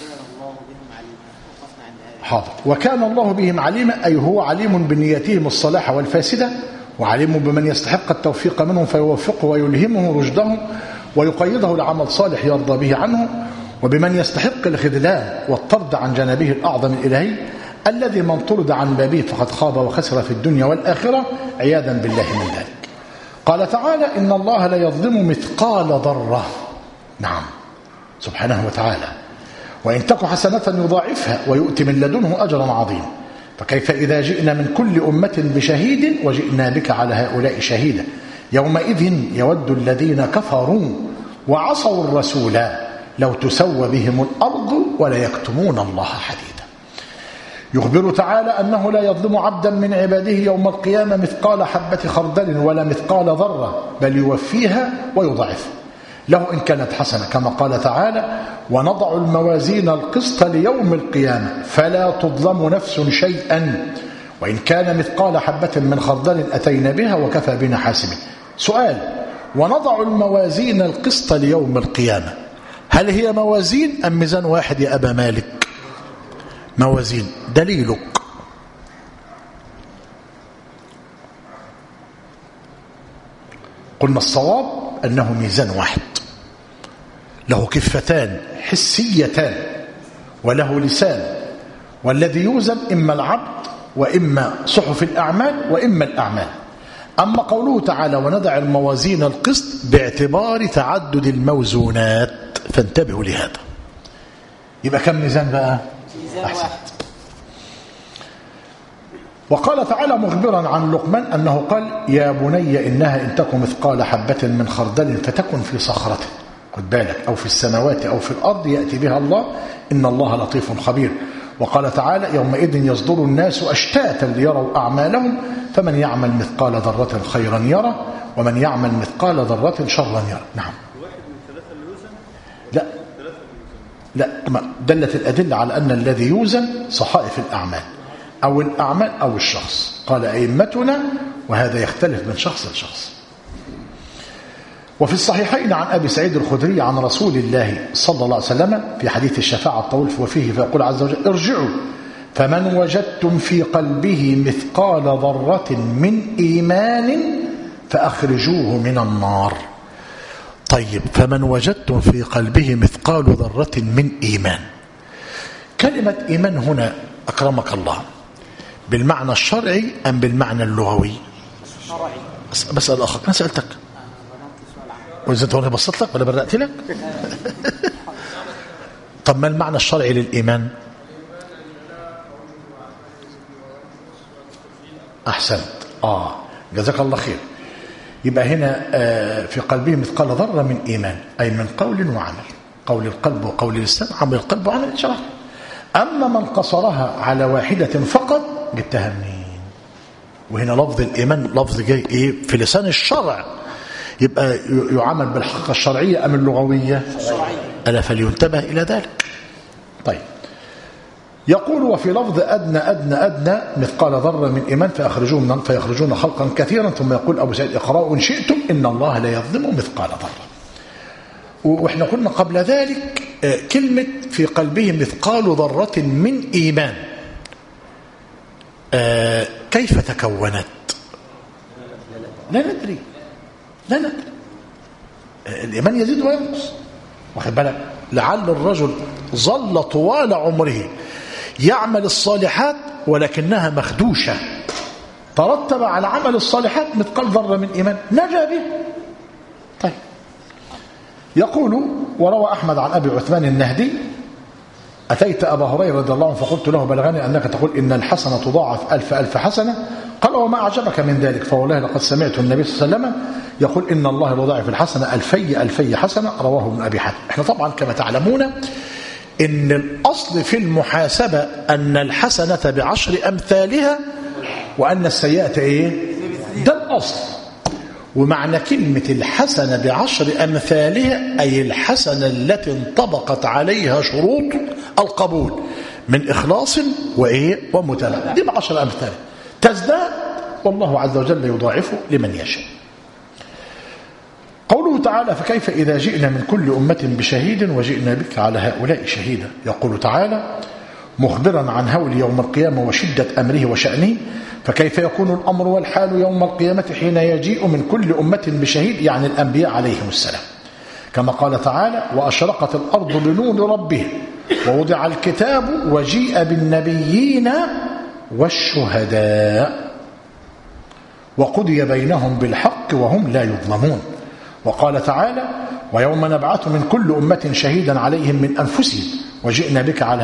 حاضر. وكان الله بهم عليما، أي هو عليم بنياتهم الصلاح والفاسدة، وعليم بمن يستحق التوفيق منهم فيوفقه ويلهمه رشدهم ويقيده لعمل صالح يرضى به عنه، وبمن يستحق الخذلان والطرد عن جنبه الأعظم الإلهي الذي من طرد عن بابه فقد خاب وخسر في الدنيا والآخرة عياذا بالله من ذلك. قال تعالى إن الله لا يظلم مثقال ذرة، نعم سبحانه وتعالى، وإن تك حسنة يضاعفها ويؤتي من لدنه أجرا عظيما. فكيف إذا جئنا من كل أمة بشهيد وجئنا بك على هؤلاء شهيدا يومئذ يود الذين كفروا وعصوا الرسول لو تسوى بهم الأرض ولا يكتمون الله حديدا. يخبر تعالى أنه لا يظلم عبدا من عباده يوم القيامة مثقال حبة خردل ولا مثقال ذرة، بل يوفيها ويضاعفها له إن كانت حسنة، كما قال تعالى ونضع الموازين القسط ليوم القيامة فلا تظلم نفس شيئا وإن كان مثقال حبة من خردل أتينا بها وكفى بنا حاسبين. سؤال: ونضع الموازين القسط ليوم القيامة، هل هي موازين أم ميزان واحد يا أبا مالك؟ موازين. دليلك؟ قلنا الصواب أنه ميزان واحد له كفتان حسيتان وله لسان، والذي يوزن إما العبد وإما صحف الأعمال وإما الأعمال. أما قوله تعالى ونضع الموازين القسط باعتبار تعدد الموزونات، فانتبهوا لهذا. يبقى كم ميزان بقى؟ أحسن. وقال تعالى مخبرا عن لقمان أنه قال يا بني إنها إن تكن مثقال حبة من خردل فتكن في صخرة، خد بالك، أو في السماوات أو في الأرض يأتي بها الله إن الله لطيف خبير. وقال تعالى يومئذ يصدر الناس أشتاتا ليروا أعمالهم فمن يعمل مثقال ذرة خيرا يره ومن يعمل مثقال ذرة شرا يره. نعم. لا دلت الأدلة على أن الذي يوزن صحائف الأعمال أو الأعمال أو الشخص. قال أئمتنا وهذا يختلف من شخص لشخص. وفي الصحيحين عن أبي سعيد الخدري عن رسول الله صلى الله عليه وسلم في حديث الشفاعة الطويل وفيه فيقول عز وجل ارجعوا فمن وجدتم في قلبه مثقال ذرة من إيمان فأخرجوه من النار. طيب، فمن وجدتم في قلبه مثقال ذرة من إيمان، كلمة إيمان هنا أكرمك الله بالمعنى الشرعي أم بالمعنى اللغوي؟ بسأل أخك، أنا سألتك وإذا أنت بصت لك ولا برأت لك؟ طب ما المعنى الشرعي للإيمان؟ أحسنت، جزاك الله خير. يبقى هنا في قلبه مثقال ذرة من إيمان، أي من قول وعمل، قول القلب وقول اللسان، عمل القلب وعمل الجوارح. أما من قصرها على واحدة فقط جبتها منين؟ وهنا لفظ الإيمان لفظ جاي إيه في لسان الشرع، يبقى يعمل بالحقيقة الشرعية أم اللغوية؟ ألا فلينتبه إلى ذلك. طيب، يقول وفي لفظ أدنى مثقال ذرة من إيمان فيخرجون خلقا كثيرا. ثم يقول أبو سعيد اقرأوا إن شئتم إن الله لا يظلم مثقال ذرة. وإحنا قلنا قبل ذلك كلمة في قلبه مثقال ذرة من إيمان كيف تكونت؟ لا ندري. الإيمان يزيد وينقص، واخد بالك؟ لعل الرجل ظل طوال عمره يعمل الصالحات ولكنها مخدوشة، ترتب على عمل الصالحات مثقال ذرة من إيمان نجا به. طيب، يقول وروى أحمد عن أبي عثمان النهدي أتيت أبا هريرة رضي الله عنه فقلت له بلغني أنك تقول إن الحسنة تضاعف 1000 حسنة. قال وما أعجبك من ذلك؟ فوالله لقد سمعت النبي صلى الله عليه وسلم يقول إن الله يضاعف الحسنة 2000 حسنة. رواه ابن أبي حاتم. احنا طبعا كما تعلمون إن الأصل في المحاسبة أن الحسنة ب10 أمثالها وأن السيئة إيه؟ ده الأصل. ومعنى كلمة الحسنة بعشر أمثالها أي الحسنة التي انطبقت عليها شروط القبول من إخلاص ومتابعة، دي بعشر أمثال تزداد، والله عز وجل يضاعف لمن يشاء. قوله تعالى: فكيف إذا جئنا من كل أمة بشهيد وجئنا بك على هؤلاء شهيدا. يقول تعالى مخبرا عن هول يوم القيامة وشدة أمره وشأنه: فكيف يكون الأمر والحال يوم القيامة حين يجيء من كل أمة بشهيد، يعني الأنبياء عليهم السلام، كما قال تعالى: وأشرقت الأرض بنور ربها ووضع الكتاب وجيء بالنبيين والشهداء وقضي بينهم بالحق وهم لا يظلمون. وقال تعالى: ويوم نبعث من كل أمة شهيدا عليهم من أنفسهم وجئنا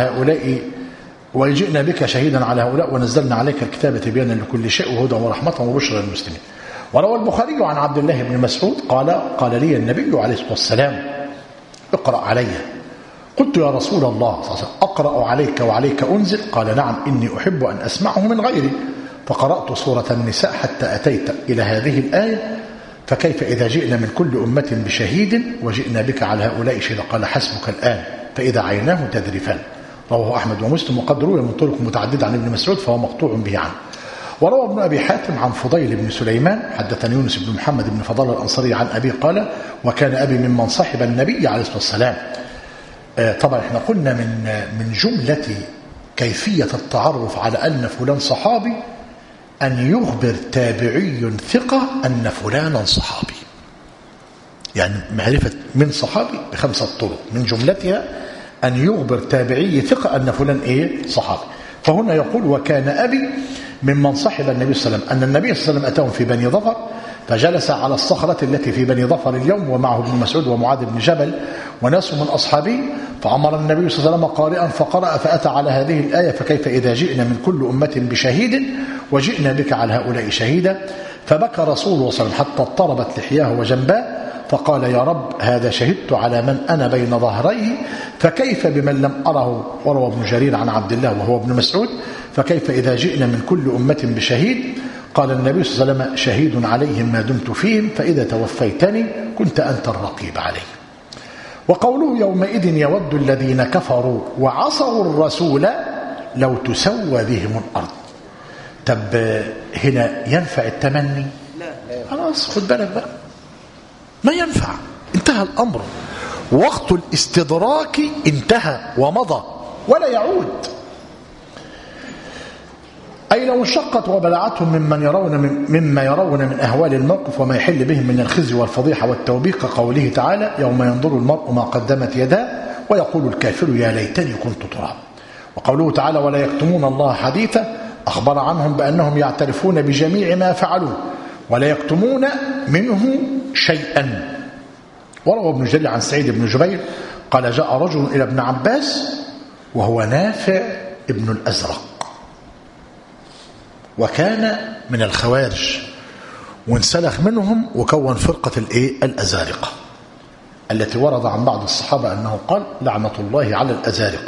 بك شهيدا على هؤلاء ونزلنا عليك الكتاب تبيانا لكل شيء وهدى ورحمة وبشرى للمسلمين. وروى البخاري عن عبد الله بن مسعود قال لي النبي عليه الصلاة والسلام: اقرأ علي. قلت: يا رسول الله أقرأ عليك وعليك أنزل؟ قال: نعم، إني أحب أن أسمعه من غيري. فقرأت سورة النساء حتى أتيت إلى هذه الآية: فكيف إذا جئنا من كل أمة بشهيد وجئنا بك على هؤلاء شهيدا. قال: حسبك الآن، فإذا عيناه تذرفان. رواه أحمد ومسلم، وقد روي من طرق متعددة عن ابن مسعود فهو مقطوع به عنه. وروى ابن أبي حاتم عن فضيل بن سليمان حدثني يونس بن محمد بن فضل الأنصاري عن أبي قال: وكان أبي ممن صاحب النبي عليه الصلاة والسلام. طبعا احنا قلنا من جملة كيفية التعرف على أن فلان صحابي أن يخبر تابعي ثقة أن فلانا صحابي، يعني معرفة من صحابي ب5 طرق، من جملتها أن يخبر تابعي ثقة أن فلان صحابي. فهنا يقول: وكان أبي ممن صحب النبي صلى الله عليه وسلم، أن النبي صلى الله عليه وسلم أتاهم في بني ظفر فجلس على الصخرة التي في بني ظفر اليوم ومعه ابن مسعود ومعاذ بن جبل وناس من أصحابه، فأمر النبي صلى الله عليه وسلم قارئا فقرأ فأتى على هذه الآية: فكيف إذا جئنا من كل أمة بشهيد وجئنا بك على هؤلاء شهيدا. فبكى رسول الله صلى الله عليه وسلم حتى اضطربت لحياه وجنباه، فقال: يا رب، هذا شهدت على من أنا بين ظهريه، فكيف بمن لم أره. وروى ابن جرير عن عبد الله وهو ابن مسعود: فكيف إذا جئنا من كل أمة بشهيد. قال النبي صلى الله عليه وسلم: شهيد عليهم ما دمت فيهم، فإذا توفيتني كنت أنت الرقيب عليه. وقوله: يومئذ يود الذين كفروا وعصوا الرسول لو تسوى بهم الأرض. طب هنا ينفع التمني؟ لا، خلاص خد بالك بقى، ما ينفع، انتهى الأمر، وقت الاستدراك انتهى ومضى ولا يعود. أي لو انشقت وبلعتهم مما يرون من أهوال الموقف وما يحل بهم من الخزي والفضيحة والتوبيخ، كقوله تعالى: يوم ينظر المرء ما قدمت يداه ويقول الكافر يا ليتني كنت تراب. وقوله تعالى: ولا يكتمون الله حديثا، أخبر عنهم بأنهم يعترفون بجميع ما فعلوا ولا يكتمون منه شيئا. وروى ابن جرير عن سعيد بن جبير قال: جاء رجل إلى ابن عباس وهو نافع ابن الأزرق، وكان من الخوارج وانسلخ منهم وكون فرقة الأزارقة التي ورد عن بعض الصحابة أنه قال: لعنة الله على الأزارقة.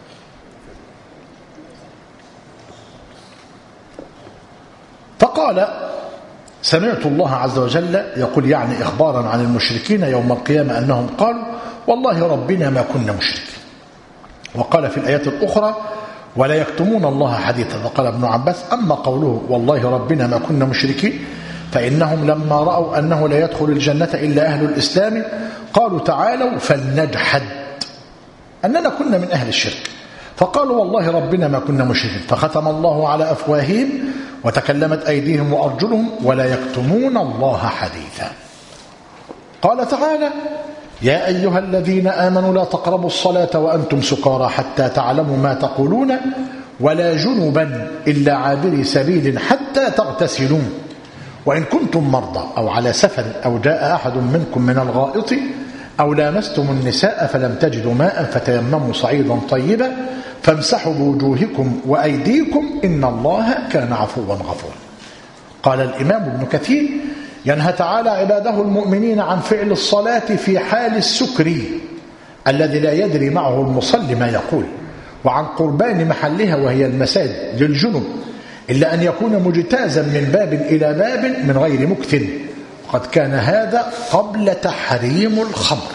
فقال: سمعت الله عز وجل يقول، يعني إخبارا عن المشركين يوم القيامة، أنهم قالوا: والله ربنا ما كنا مشركين. وقال في الآيات الأخرى: ولا يكتمون الله حديثا. فقال ابن عباس: أما قوله والله ربنا ما كنا مشركين فإنهم لما رأوا أنه لا يدخل الجنة إلا أهل الإسلام قالوا: تعالوا فلنجحد أننا كنا من أهل الشرك، فقالوا: والله ربنا ما كنا مشركين، فختم الله على أفواههم وتكلمت أيديهم وأرجلهم ولا يكتمون الله حديثا. قال تعالى: يا أيها الذين آمنوا لا تقربوا الصلاة وأنتم سكارى حتى تعلموا ما تقولون ولا جنبا إلا عابري سبيل حتى تغتسلوا وإن كنتم مرضى أو على سفر أو جاء أحد منكم من الغائط أو لامستم النساء فلم تجدوا ماء فتيمموا صعيدا طيبا فامسحوا بوجوهكم وأيديكم إن الله كان عفوا غفورا. قال الإمام ابن كثير: ينهى تعالى عباده المؤمنين عن فعل الصلاة في حال السكر الذي لا يدري معه المصلي ما يقول، وعن قربان محلها وهي المساجد للجنب، إلا أن يكون مجتازا من باب إلى باب من غير مكث. قد كان هذا قبل تحريم الخمر.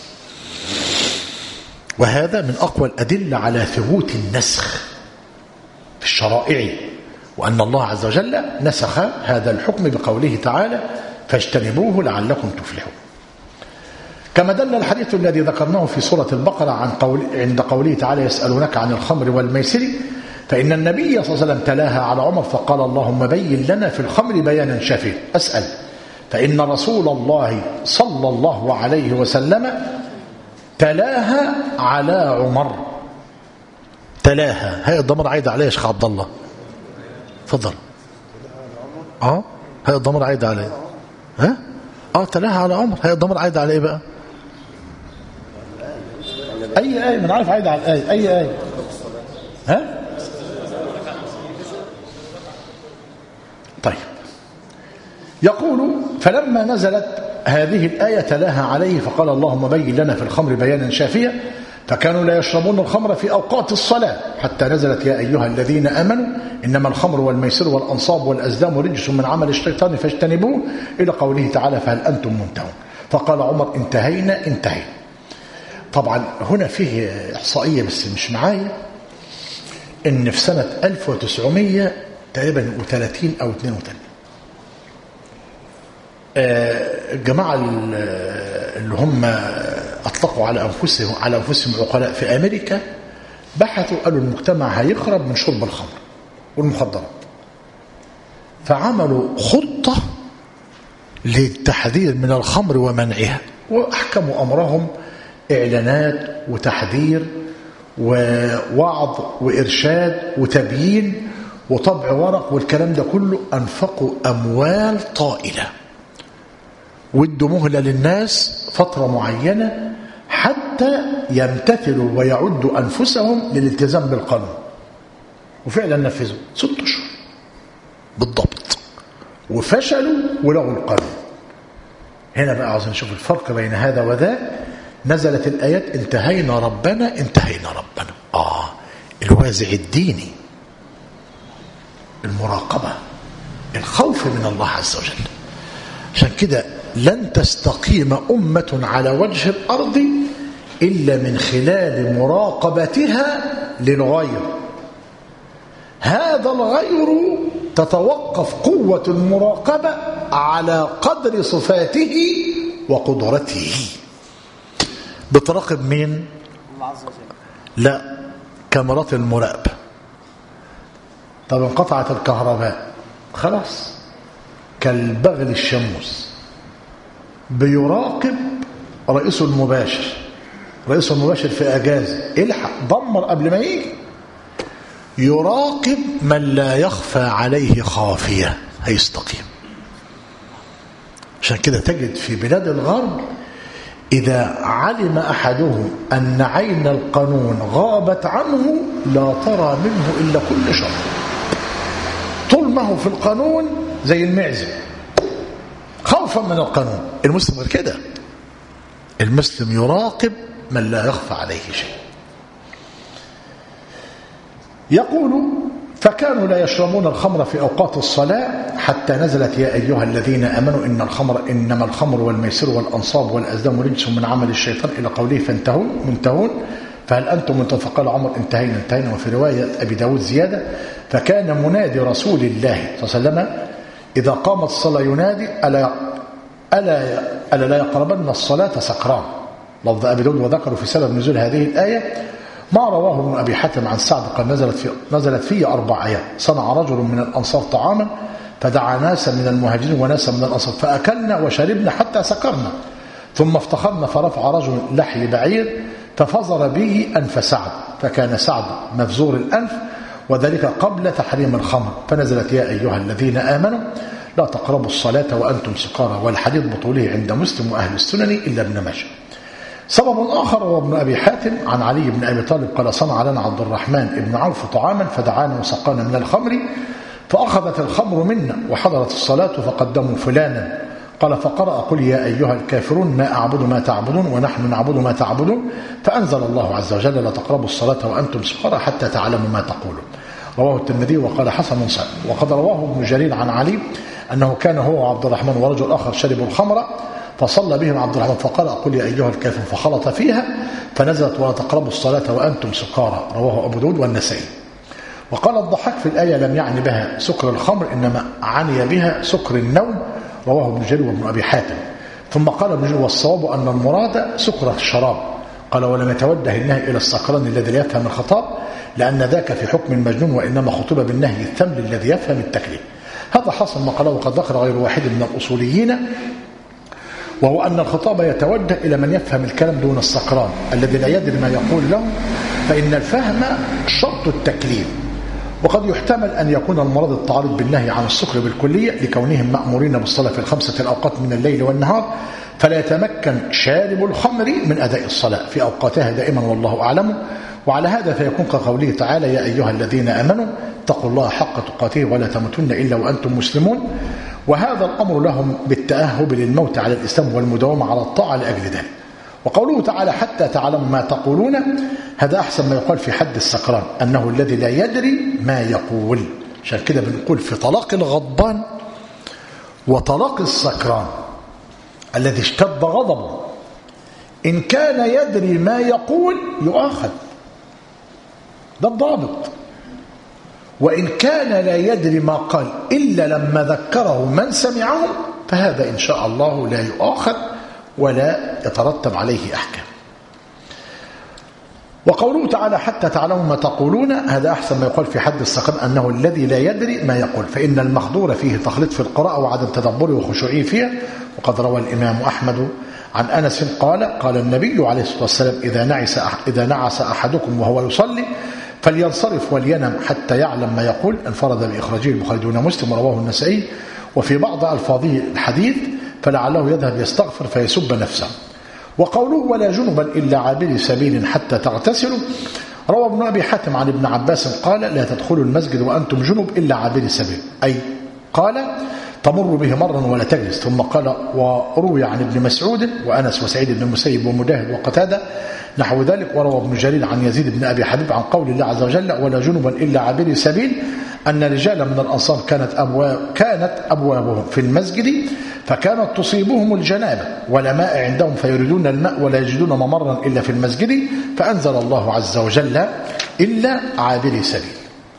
وهذا من أقوى الأدلة على ثبوت النسخ في الشرائع، وأن الله عز وجل نسخ هذا الحكم بقوله تعالى فاجتنبوه لعلكم تفلحون. كما دل الحديث الذي ذكرناه في سورة البقرة عند قوله تعالى يسألونك عن الخمر والميسر، فإن النبي صلى الله عليه وسلم تلاها على عمر فقال اللهم بين لنا في الخمر بيانا شافيا. أسأل فإن رسول الله صلى الله عليه وسلم تلاها على عمر. تلاها هاي الضمير عايد عليه يا شيخ عبد الله، تفضل. هاي الضمير عايد عليه. تلاها على عمر، هاي الضمير عايد على ايه بقى؟ اي ايه؟ من عارف عايد على الايه. اي ايه؟ طيب، يقول فلما نزلت هذه الآية تلاها عليه فقال اللهم بين لنا في الخمر بيانا شافيا، فكانوا لا يشربون الخمر في أوقات الصلاة حتى نزلت يا أيها الذين آمنوا إنما الخمر والميسر والأنصاب والأزلام رجس من عمل الشيطان فاجتنبوه إلى قوله تعالى فهل أنتم منتهون. فقال عمر انتهينا. طبعا هنا فيه إحصائية بس مش معايا، إن في سنة 1900 تقريبا 30 أو 32 الجماعة اللي هم أطلقوا على أنفسهم عقلاء في أمريكا بحثوا قالوا المجتمع هيخرب من شرب الخمر والمخدرات، فعملوا خطة للتحذير من الخمر ومنعها، وأحكموا أمرهم إعلانات وتحذير ووعظ وإرشاد وتبيين وطبع ورق والكلام ده كله. أنفقوا أموال طائلة وادوا مهلة للناس فترة معينة حتى يمتثلوا ويعدوا أنفسهم للالتزام بالقانون، وفعلا نفذوا 6 أشهر بالضبط وفشلوا ولغوا القانون. هنا بقى عاوزين نشوف الفرق بين هذا وذاك. نزلت الآيات انتهينا ربنا. الوازع الديني، المراقبة، الخوف من الله عز وجل. عشان كده لن تستقيم أمة على وجه الأرض إلا من خلال مراقبتها للغير. هذا الغير تتوقف قوة المراقبة على قدر صفاته وقدرته. بتراقب مين؟ الله عز وجل. لا، كاميرات المراقبة. طب انقطعت الكهرباء خلاص، كالبغل الشموس بيراقب رئيسه المباشر في أجازة، الحق دمر قبل ما يجي. يراقب من لا يخفى عليه خافية، هيستقيم. عشان كده تجد في بلاد الغرب إذا علم أحدهم أن عين القانون غابت عنه لا ترى منه إلا كل شر. طول ما هو في القانون زي المعزة خوفا من القانون. المسلم غير كده، المسلم يراقب من لا يخفى عليه شيء. يقول فكانوا لا يشربون الخمر في أوقات الصلاة حتى نزلت يا أيها الذين آمنوا إنما الخمر والميسر والأنصاب والأزلام رجس من عمل الشيطان إلى قوله منتهون فهل أنتم منتهون. فقال عمر انتهينا. وفي رواية أبي داود زيادة فكان منادي رسول الله صلى الله عليه وسلم إذا قامت الصلاة ينادي ألا لا يقربن الصلاة سكران. لفظ أبي داود وذكروا في سبب نزول هذه الآية ما رواه ابن أبي حاتم عن سعد قال نزلت فيه 4 آيات. صنع رجل من الأنصار طعاما فدعا ناسا من المهاجرين وناسا من الأنصار فأكلنا وشربنا حتى سكرنا ثم افتخرنا فرفع رجل لحي بعير ففزر به أنف سعد فكان سعد مفزور الأنف وذلك قبل تحريم الخمر فنزلت يا أيها الذين آمنوا لا تقربوا الصلاة وأنتم سكارى. والحديث بطوله عند مسلم وأهل السنن إلا ابن ماجه. سبب آخر هو ابن أبي حاتم عن علي بن أبي طالب قال صنع لنا عبد الرحمن بن عوف طعاما فدعانا وسقانا من الخمر فأخذت الخمر منا وحضرت الصلاة فقدموا فلانا قال فقرأ قل يا أيها الكافرون ما أعبد ما تعبدون ونحن نعبد ما تعبدون فأنزل الله عز وجل لا تقربوا الصلاة وأنتم سكارى حتى تعلموا ما تقولون. رواه الترمذي وقال حسن صحيح. وقد رواه ابن جرير عن علي أنه كان هو وعبد الرحمن ورجل آخر شربوا الخمر فصلى بهم عبد الرحمن فقال أقول يا أيها الكافر فخلط فيها فنزلت ولا تقربوا الصلاة وأنتم سكارى، رواه أبو داود والنسائي. وقال الضحاك في الآية لم يعني بها سكر الخمر إنما عني بها سكر النوم، رواه ابن جرير وابن أبي حاتم. ثم قال ابن جرير والصواب أن المراد سكر الشراب. قال ولم يتوجه النهي إلى السكران الذي لا يفهم الخطاب لأن ذاك في حكم المجنون وإنما خطب بالنهي الثمل الذي يفهم التكليف. هذا حصل ما قاله وقد ذكر غير واحد من الأصوليين، وهو أن الخطاب يتوجه إلى من يفهم الكلام دون السكران الذي لا يدري ما يقول له، فإن الفهم شرط التكليف. وقد يحتمل أن يكون المراد التعرض بالنهي عن السكر بالكلية لكونهم مأمورين بالصلاة في الخمسة الأوقات من الليل والنهار، فلا يتمكن شارب الخمر من أداء الصلاة في أوقاتها دائما والله أعلم. وعلى هذا فيكون كقوله تعالى يا أيها الذين آمنوا اتقوا الله حق تقاته ولا تموتن إلا وأنتم مسلمون، وهذا الأمر لهم بالتأهب للموت على الإسلام والمداومة على الطاعة لأجل ذلك. وقوله تعالى حتى تعلموا ما تقولون، هذا أحسن ما يقال في حد السكران أنه الذي لا يدري ما يقول. عشان كده بنقول في طلاق الغضبان وطلاق السكران الذي اشتد غضبه إن كان يدري ما يقول يؤاخذ، ده الضابط. وإن كان لا يدري ما قال إلا لما ذكره من سمعه فهذا إن شاء الله لا يؤاخذ ولا يترتب عليه أحكام. وقوله تعالى حتى تعلموا ما تقولون، هذا أحسن ما يقال في حد السكران أنه الذي لا يدري ما يقول، فإن المخدور فيه تخليط في القراءة وعدم تدبره وخشوعه فيها. وقد روى الإمام أحمد عن أنس قال النبي عليه الصلاة والسلام إذا نعس أحدكم وهو يصلي فلينصرف ولينم حتى يعلم ما يقول. انفرد بإخراجه البخاري دون مسلم ورواه النسائي. وفي بعض ألفاظه الحديث فلعله يذهب يستغفر فيسب نفسه. وقوله ولا جنبا إلا عابر سبيل حتى تغتسلوا، روى ابن أبي حاتم عن ابن عباس قال لا تدخلوا المسجد وأنتم جنب إلا عابر سبيل، أي قال تمر به مرا ولا تجلس. ثم قال وروي عن ابن مسعود وأنس وسعيد بن المسيب ومجاهد وقتادة نحو ذلك. وروى ابن جرير عن يزيد بن أبي حبيب عن قول الله عز وجل ولا جنبا إلا عابر سبيل أن رجالا من الأنصار كانت أبوابهم في المسجد فكانت تصيبهم الجنابة ولا ماء عندهم فيريدون الماء ولا يجدون ممرا إلا في المسجد فأنزل الله عز وجل إلا عابر سبيل.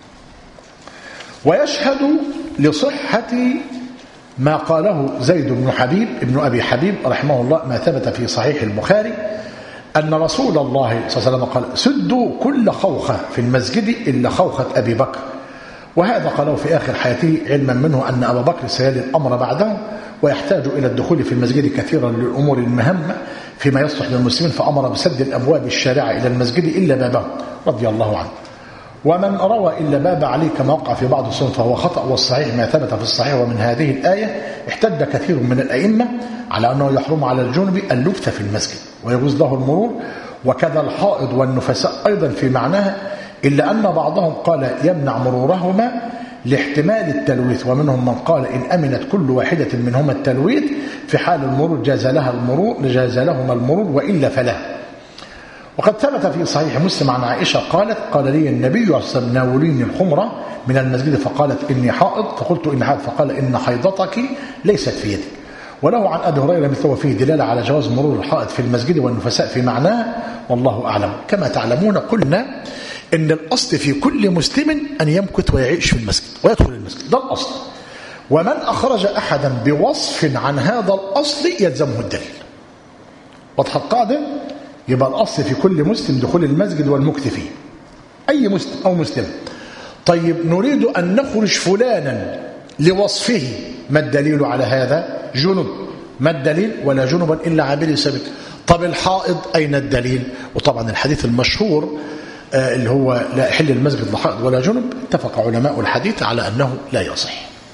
ويشهد لصحة ما قاله زيد بن حبيب ابن أبي حبيب رحمه الله ما ثبت في صحيح البخاري أن رسول الله صلى الله عليه وسلم قال سدوا كل خوخة في المسجد إلا خوخة أبي بكر. وهذا قاله في آخر حياته علما منه أن أبا بكر سيلي الأمر بعده ويحتاج إلى الدخول في المسجد كثيرا للأمور المهمة فيما يصلح للمسلمين، فأمر بسد الأبواب الشارعة إلى المسجد إلا بابه رضي الله عنه. ومن روى إلا باب عليه كما وقع في بعض السنن فهو خطأ، والصحيح ما ثبت في الصحيح. ومن هذه الآية احتج كثير من الأئمة على أنه يحرم على الجنب اللبث في المسجد ويجوز له المرور، وكذا الحائض والنفساء أيضا في معناها، إلا أن بعضهم قال يمنع مرورهما لاحتمال التلويث، ومنهم من قال إن أمنت كل واحدة منهما التلويث في حال المرور جاز لهما المرور وإلا فلا. وقد ثبت في صحيح مسلم عن عائشة قالت قال لي النبي صلى الله عليه وسلم ناوليني الخمرة من المسجد فقالت إني حائض فقلت إن حائض فقال إن حيضتك ليست في يدك. وله عن أبي هريرة مثله فيه دلالة على جواز مرور الحائض في المسجد والنفساء في معناه والله أعلم. كما تعلمون قلنا إن الأصل في كل مسلم أن يمكث ويعيش في المسجد ويدخل المسجد، ده الأصل. ومن أخرج أحدا بوصف عن هذا الأصل يلزمه الدليل. واضح القاعدة؟ يبقى الأصل في كل مسلم دخول المسجد والمكث فيه، أي مسلم أو مسلم. طيب نريد أن نخرج فلانا لوصفه، ما الدليل على هذا؟ جنب، ما الدليل؟ ولا جنبا إلا عابر سبيل. طب الحائض أين الدليل؟ وطبعا الحديث المشهور اللي هو لا يحل المسجد لحائض ولا جنب، اتفق علماء الحديث على أنه لا يصح.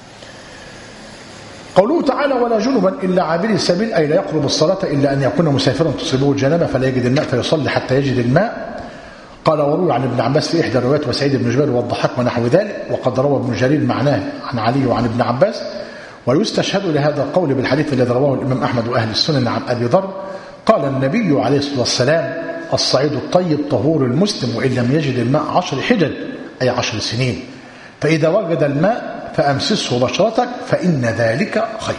قوله تعالى ولا جنبا إلا عابر السبيل أي لا يقرب الصلاة إلا أن يكون مسافرا تصيبه الجنابة فلا يجد الماء فيصلي حتى يجد الماء. قال وروي عن ابن عباس في إحدى الروايات وسعيد بن جبير والضحاك ونحو ذلك. وقد روى ابن جرير معناه عن علي وعن ابن عباس. ويستشهد لهذا القول بالحديث الذي رواه الإمام أحمد وأهل السنن عن أبي ذر قال النبي عليه الصلاة والسلام الصعيد الطيب طهور المسلم وإن لم يجد الماء 10 حجج أي 10 سنين، فإذا وجد الماء فأمسسه بشرتك فإن ذلك خير.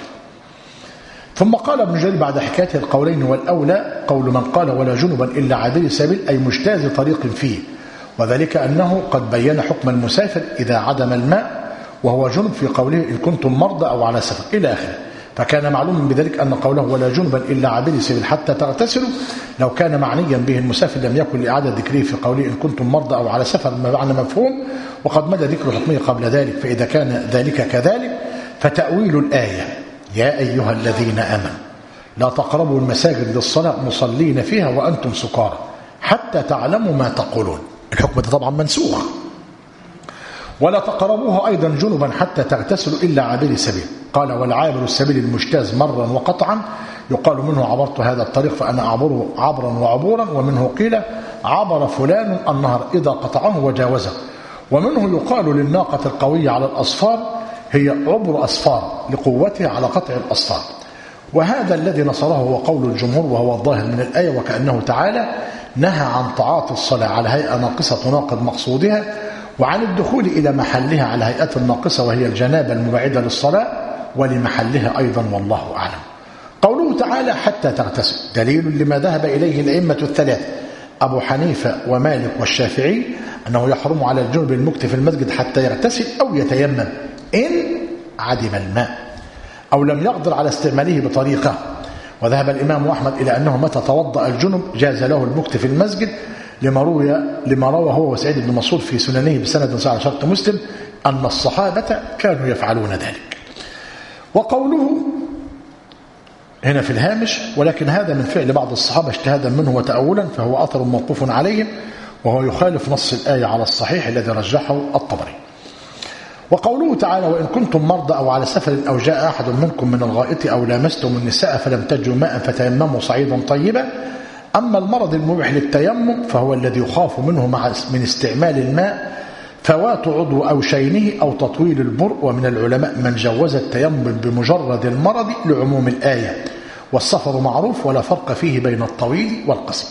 ثم قال ابن جرير بعد حكاية القولين: والأولى قول من قال ولا جنبا إلا عابر سبيل، أي مجتاز طريق فيه، وذلك أنه قد بين حكم المسافر إذا عدم الماء وهو جنب في قوله إن كنتم مرضى أو على سفر إلى آخره. فكان معلوما بذلك أن قوله ولا جنبا إلا عابر سبيل حتى تغتسلوا لو كان معنيا به المسافر لم يكن لإعادة ذكره في قوله إن كنتم مرضى أو على سفر معنى مفهوم، وقد مدى ذكر حكمه قبل ذلك. فإذا كان ذلك كذلك فتأويل الآية يا أيها الذين آمنوا لا تقربوا المساجد للصلاة مصلين فيها وأنتم سكارى حتى تعلموا ما تقولون، الحكم ده طبعا منسوخ. ولا تقربوها أيضا جنبا حتى تغتسلوا إلا عابر سبيل. قال والعابر السبيل المجتاز مرا وقطعا يقال منه عبرت هذا الطريق فأنا أعبره عبرا وعبورا، ومنه قيل عبر فلان النهر إذا قطعه وجاوزه، ومنه يقال للناقة القوية على الأصفار هي عبر أصفار لقوتها على قطع الأصفار. وهذا الذي نصره هو قول الجمهور وهو الظاهر من الآية، وكأنه تعالى نهى عن تعاطي الصلاة على هيئة ناقصة تناقض مقصودها، وعن الدخول إلى محلها على هيئة الناقصة وهي الجنابة المبعدة للصلاة ولمحلها أيضا، والله أعلم. قوله تعالى حتى تغتسل دليل لما ذهب إليه الأئمة الثلاثة أبو حنيفة ومالك والشافعي أنه يحرم على الجنب المكث في المسجد حتى يغتسل أو يتيمم إن عدم الماء أو لم يقدر على استعماله بطريقة. وذهب الإمام أحمد إلى أنه متى توضأ الجنب جاز له المكث في المسجد لما روى هو وسعيد بن مسعود في سننه بسند صحيح على شرط مسلم أن الصحابة كانوا يفعلون ذلك. وقوله هنا في الهامش ولكن هذا من فعل بعض الصحابة اجتهادا منه وتأولا فهو أثر موقوف عليهم، وهو يخالف نص الآية على الصحيح الذي رجحه الطبري. وقوله تعالى وإن كنتم مرضى أو على سفر أو جاء أحد منكم من الغائط أو لامستم النساء فلم تجدوا ماء فتيمموا صعيدا طيبا. أما المرض المبيح للتيمم فهو الذي يخاف منه من استعمال الماء فوات عضو أو شينه أو تطويل البرء، ومن العلماء من جوز التيمم بمجرد المرض لعموم الآية، والسفر معروف ولا فرق فيه بين الطويل والقصير.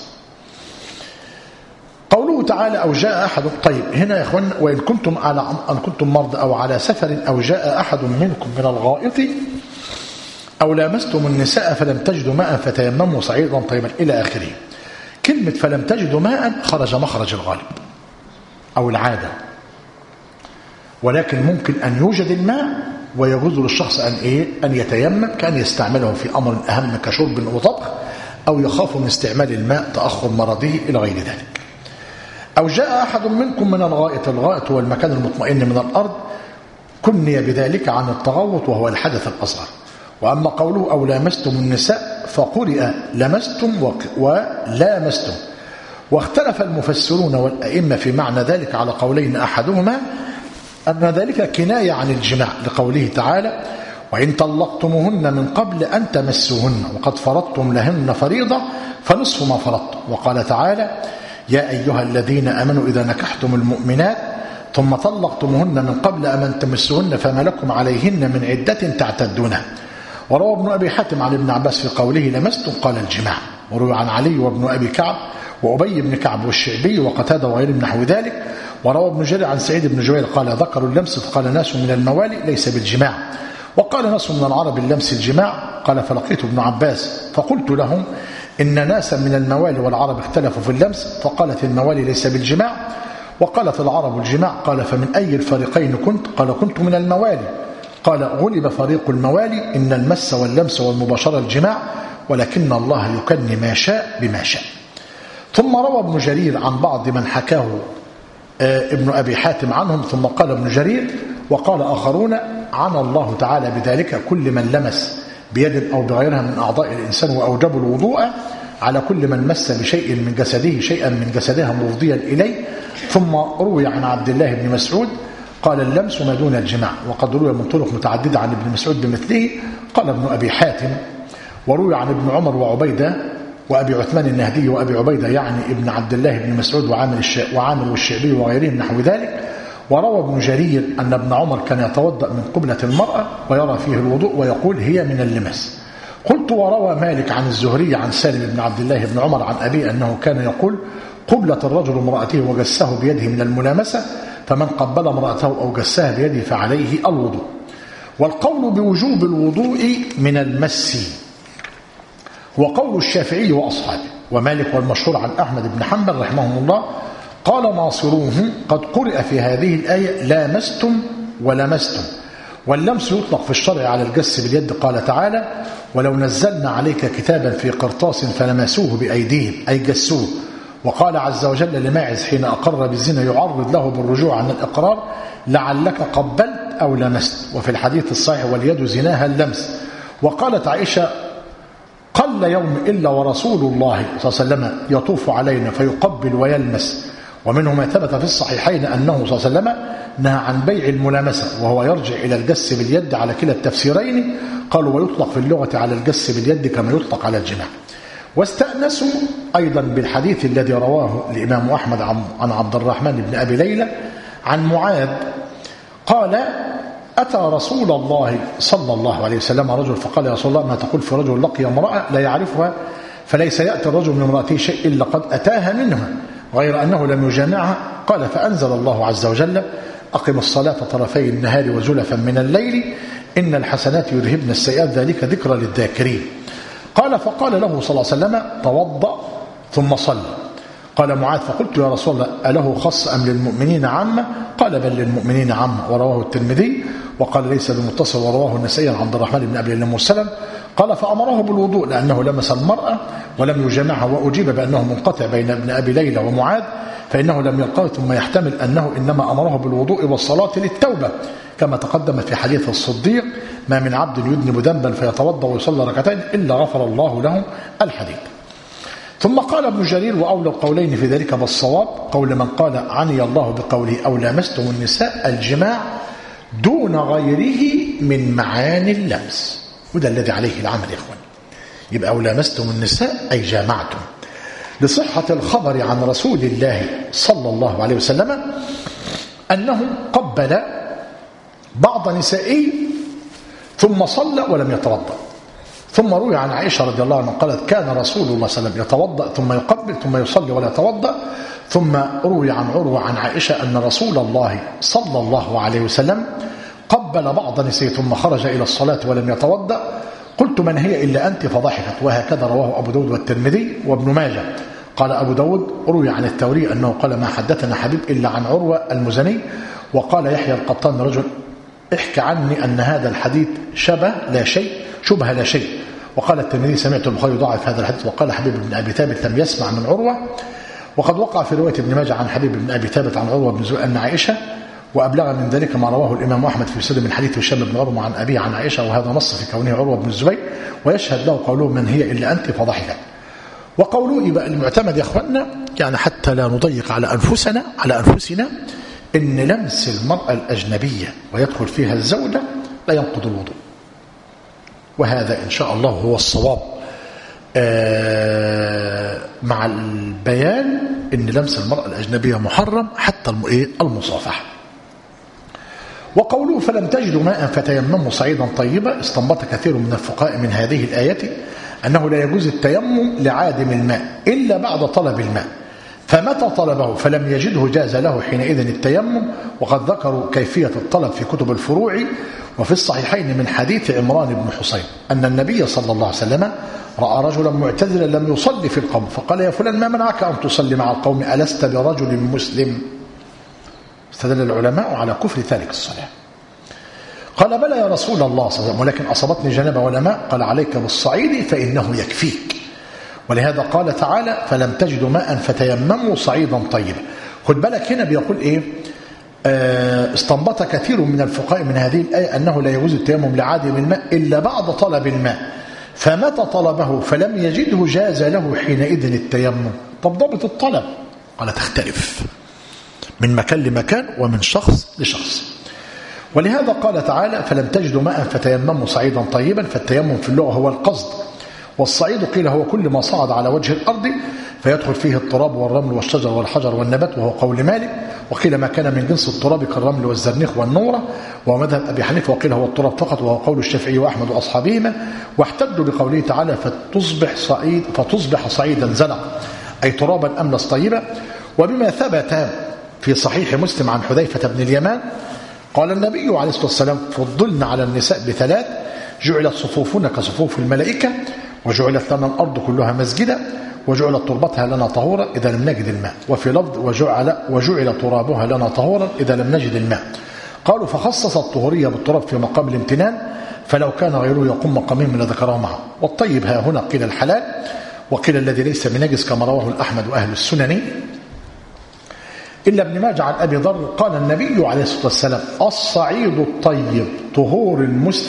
قوله تعالى أو جاء أحد، طيب هنا يا إخوان وإن كنتم مرضى أو على سفر أو جاء أحد منكم من الغائط أو لامستم النساء فلم تجدوا ماء فتيمموا صعيدا طيبا إلى آخره. كلمة فلم تجدوا ماء خرج مخرج الغالب أو العادة، ولكن ممكن أن يوجد الماء ويجوز للشخص أن يتيمم كأن يستعمله في أمر أهم كشرب وطبخ، أو يخاف من استعمال الماء تأخر مرضه إلى غير ذلك. أو جاء أحد منكم من الغائط، الغائط هو المكان المطمئن من الأرض، كني بذلك عن التغوط وهو الحدث الأصغر. وأما قوله أو لامستم النساء فقرئ لمستم ولامستم. واختلف المفسرون والأئمة في معنى ذلك على قولين، أحدهما أن ذلك كناية عن الجماع لقوله تعالى وإن طلقتموهن من قبل أن تمسوهن وقد فرضتم لهن فريضة فنصف ما فرضتم. وقال تعالى يا أيها الذين آمنوا إذا نكحتم المؤمنات ثم طلقتموهن من قبل أن تمسوهن فما لكم عليهن من عدة تعتدونها. وروى ابن أبي حاتم عن ابن عباس في قوله لمستم قال الجماع. وروى عن علي وابن أبي كعب وأبي بن كعب والشعبي وقتادة وغيرهم نحو ذلك. وروى ابن جرير عن سعيد بن جبير قال ذكروا اللمس فقال ناس من الموالي ليس بالجماع، وقال ناس من العرب اللمس الجماع. قال فلقيت ابن عباس فقلت لهم إن ناسا من الموالي والعرب اختلفوا في اللمس، فقالت الموالي ليس بالجماع وقالت العرب الجماع. قال فمن أي الفريقين كنت؟ قال كنت من الموالي. قال غلب فريق الموالي إن المس واللمس والمباشرة الجماع ولكن الله يكني ما شاء بما شاء. ثم روى ابن جرير عن بعض من حكاه ابن أبي حاتم عنهم، ثم قال ابن جرير وقال آخرون عن الله تعالى بذلك كل من لمس بيد أو بغيرها من أعضاء الإنسان وأوجب الوضوء على كل من مس بشيء من جسده شيئا من جسدها مفضيا إليه. ثم روي عن عبد الله بن مسعود قال اللمس ما دون الجماع، وقد روي من طرق متعددة عن ابن مسعود بمثله. قال ابن أبي حاتم وروي عن ابن عمر وعبيدة وأبي عثمان النهدي وأبي عبيدة يعني ابن عبد الله بن مسعود وعامر والشعبي وغيرهم نحو ذلك. وروى ابن جرير أن ابن عمر كان يتوضأ من قبلة المرأة ويرى فيه الوضوء ويقول هي من اللمس. قلت وروى مالك عن الزهري عن سالم بن عبد الله بن عمر عن أبيه أنه كان يقول قبلة الرجل امرأته وجسه بيده من الملامسة، فمن قبل امرأته أو جسها بيده فعليه الوضوء. والقول بوجوب الوضوء من المس هو قول الشافعي وأصحابه ومالك، والمشهور عن أحمد بن حنبل رحمه الله قال ناصروه قد قرئ في هذه الآية لامستم ولمستم، واللمس يطلق في الشرع على الجس باليد. قال تعالى ولو نزلنا عليك كتابا في قرطاس فلمسوه بأيديهم أي جسوه. وقال عز وجل لماعز حين أقر بالزنا يعرض له بالرجوع عن الإقرار لعلك قبلت أو لمست. وفي الحديث الصحيح واليد زناها اللمس. وقالت عائشة قل يوم إلا ورسول الله صلى الله عليه وسلم يطوف علينا فيقبل ويلمس. ومنه ما ثبت في الصحيحين أنه صلى الله عليه وسلم نهى عن بيع الملامسة وهو يرجع إلى الجس باليد على كلا التفسيرين. قالوا ويطلق في اللغة على الجس باليد كما يطلق على الجماع. واستأنسوا أيضا بالحديث الذي رواه الإمام أحمد عن عبد الرحمن بن أبي ليلى عن معاذ قال أتى رسول الله صلى الله عليه وسلم رجل فقال يا رسول الله ما تقول في رجل لقي امرأة لا يعرفها فليس يأتي الرجل من امرأته شيء إلا قد أتاها منها غير أنه لم يجامعها. قال فأنزل الله عز وجل أقم الصلاة طرفي النهار وزلفا من الليل إن الحسنات يذهبن السيئات ذلك ذكرى للذاكرين. قال فقال له صلى الله عليه وسلم توضأ ثم صلى. قال معاذ فقلت يا رسول الله أله خص أم للمؤمنين عامة؟ قال بل للمؤمنين عامة ورواه الترمذي. وقال ليس بمتصل ورواه النسائي عن عبد الرحمن بن أبي ليلى والسلام. قال فأمره بالوضوء لأنه لمس المرأة ولم يجامعها. وأجيب بأنه منقطع بين ابن أبي ليلى ومعاذ فإنه لم يلقاه ثم يحتمل أنه إنما أمره بالوضوء والصلاة للتوبة كما تقدم في حديث الصديق ما من عبد يذنب ذنبا فيتوضأ ويصلي ركعتين إلا غفر الله له الحديث. ثم قال ابن جرير وأولى القولين في ذلك بالصواب قول من قال عني الله بقوله أو لامستم النساء الجماع دون غيره من معاني اللمس. وده الذي عليه العمل يا إخوان. يبقى أو لامستم النساء أي جامعتم لصحة الخبر عن رسول الله صلى الله عليه وسلم أنه قبل بعض نسائه ثم صلى ولم يتوضأ. ثم روي عن عائشة رضي الله عنها قالت كان رسول الله صلى الله عليه وسلم يتوضأ ثم يقبل ثم يصلي ولا يتوضأ. ثم روي عن عروة عن عائشة أن رسول الله صلى الله عليه وسلم قبل بعض نسائه ثم خرج إلى الصلاة ولم يتوضأ. قلت من هي إلا أنت فضحكت. وهكذا رواه أبو داود والترمذي وابن ماجه. قال أبو داود روي عن الثوري أنه قال ما حدثنا حبيب إلا عن عروة المزني. وقال يحيى القطان رجل احكي عني أن هذا الحديث شبه لا شيء. وقال الترمذي سمعت البخاري يضاعف هذا الحديث. وقال حبيب بن أبي ثابت لم يسمع من عروة. وقد وقع في رواية ابن ماجه عن حبيب بن أبي ثابت عن عروة بن زبير أن عائشة وأبلغ من ذلك ما رواه الإمام أحمد في مسند من حديث هشام بن عروة عن أبيه عن عائشة وهذا نص في كونه عروة بن الزبير. ويشهد له قوله من هي إلا أنت فضحكت. وقوله يبقى المعتمد يا أخوانا يعني حتى لا نضيق على أنفسنا إن لمس المرأة الأجنبية ويدخل فيها الزوجة لا ينقض الوضوء. وهذا إن شاء الله هو الصواب مع البيان إن لمس المرأة الأجنبية محرم حتى المصافحة. وقوله فلم تجدوا ماء فتيمموا صعيدا طيبا استنبط كثير من الفقهاء من هذه الآية أنه لا يجوز التيمم لعادم الماء إلا بعد طلب الماء. فمتى طلبه فلم يجده جاز له حينئذ التيمم. وقد ذكروا كيفية الطلب في كتب الفروع. وفي الصحيحين من حديث عمران بن حسين أن النبي صلى الله عليه وسلم رأى رجلا معتزلا لم يصلي في القوم فقال يا فلان ما منعك أن تصلي مع القوم ألست برجل مسلم؟ استدل العلماء على كفر تارك الصلاة. قال بلى يا رسول الله صلى الله عليه وسلم ولكن أصابتني جنابة ولا ماء. قال عليك بالصعيد فإنه يكفيك. ولهذا قال تعالى فلم تجدوا ماء فتيمموا صعيدا طيبا. خد بالك هنا بيقول إيه استنبط كثير من الفقهاء من هذه الآية أنه لا يجوز التيمم لعادم الماء إلا بعد طلب الماء. فمتى طلبه فلم يجده جاز له حينئذ التيمم. طب ضابط الطلب قال تختلف من مكان لمكان ومن شخص لشخص. ولهذا قال تعالى فلم تجدوا ماء فتيمموا صعيدا طيبا. فالتيمم في اللغة هو القصد. والصعيد قيل هو كل ما صعد على وجه الأرض فيدخل فيه التراب والرمل والشجر والحجر والنبات وهو قول مالك. وقيل ما كان من جنس التراب كالرمل والزرنيخ والنورة وهو مذهب أبي حنيفة. وقيل هو التراب فقط وهو قول الشافعي وأحمد وأصحابهما. واحتجوا بقوله تعالى فتصبح صعيدا زلق أي ترابا أملس طيبا. وبما ثبت في صحيح مسلم عن حذيفة بن اليمان قال النبي عليه الصلاة والسلام: فضلنا على النساء بثلاث: جعلت صفوفنا كصفوف الملائكة، وجعلت لنا الأرض كلها مسجدا، وجعلت تربتها لنا طهورا إذا لم نجد الماء. وفي لفظ: وجعل ترابها لنا طهورا إذا لم نجد الماء. قالوا: فخصص الطهورية بالتراب في مقام الامتنان، فلو كان غيره يقوم مقامهم لذكره معه. والطيب ها هنا قيل الحلال، وقيل الذي ليس بنجس كما رواه الأحمد وأهل السنن. إلا ابن ماجه عن أبي ذر قال النبي عليه الصلاة والسلام: الصعيد الطيب طهور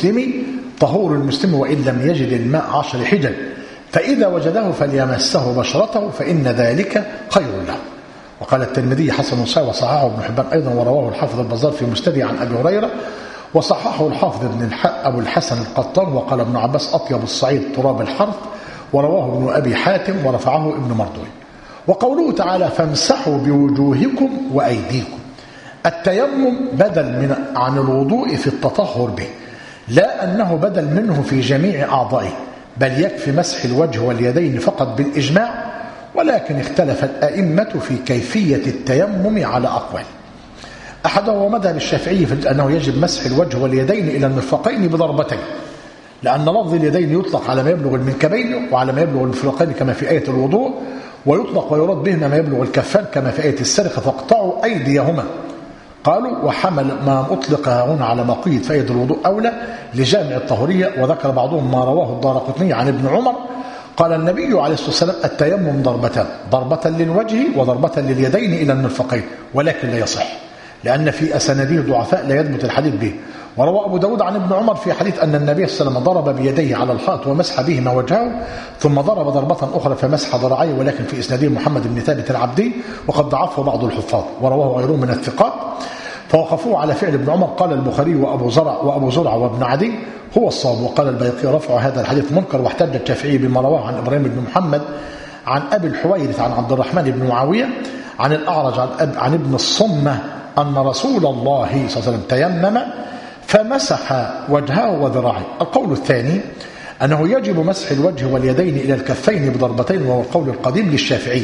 المسلم وإن لم يجد الماء 10 حجج، فإذا وجده فليمسه بشرته فإن ذلك خير له. وقال الترمذي: حسن صحيح، وصححه ابن حبان أيضا، ورواه الحافظ البزار في مسنده عن أبي هريرة، وصححه الحافظ أبو الحسن القطان. وقال ابن عباس: أطيب الصعيد تراب الحرث، ورواه ابن أبي حاتم ورفعه ابن مردوي. وقوله تعالى: فامسحوا بوجوهكم وأيديكم، التيمم بدل عن الوضوء في التطهر به، لا أنه بدل منه في جميع أعضائه، بل يكفي مسح الوجه واليدين فقط بالإجماع. ولكن اختلف الأئمة في كيفية التيمم على أقوال. أحدهم مذهب الشافعي في أنه يجب مسح الوجه واليدين إلى المرفقين بضربتين، لأن لفظ اليدين يطلق على ما يبلغ المنكبين وعلى ما يبلغ المرفقين كما في آية الوضوء، ويطلق ويراد بهما ما يبلغ الكفان كما في آية السرقة: فاقطعوا أيديهما. قالوا: وحمل ما أطلق هنا على ما قيد في آية الوضوء أولى لجامع الطهورية. وذكر بعضهم ما رواه الدارقطني عن ابن عمر قال النبي عليه الصلاة والسلام: التيمم ضربتان، ضربة للوجه وضربة لليدين إلى المرفقين، ولكن لا يصح لأن في أسانيده ضعفاء لا يثبت الحديث به. وروى أبو داود عن ابن عمر في حديث أن النبي صلى الله عليه وسلم ضرب بيديه على الحائط ومسح بهما وجهه، ثم ضرب ضربة أخرى فمسح ذراعيه، ولكن في إسناده محمد بن ثابت العبدي وقد ضعفه بعض الحفاظ، ورواه غيره من الثقات، فوقفوه على فعل ابن عمر. قال البخاري وأبو زرع وابن عدي: هو الصواب. وقال البيهقي: رفع هذا الحديث منكر. واحتج الشافعي بما رواه عن إبراهيم بن محمد عن أبي الحويرث عن عبد الرحمن بن معاوية عن الأعرج عن ابن الصمة أن رسول الله صلى الله عليه وسلم تيمم فمسح وجهه وذراعه. القول الثاني أنه يجب مسح الوجه واليدين إلى الكفين بضربتين، وهو القول القديم للشافعي.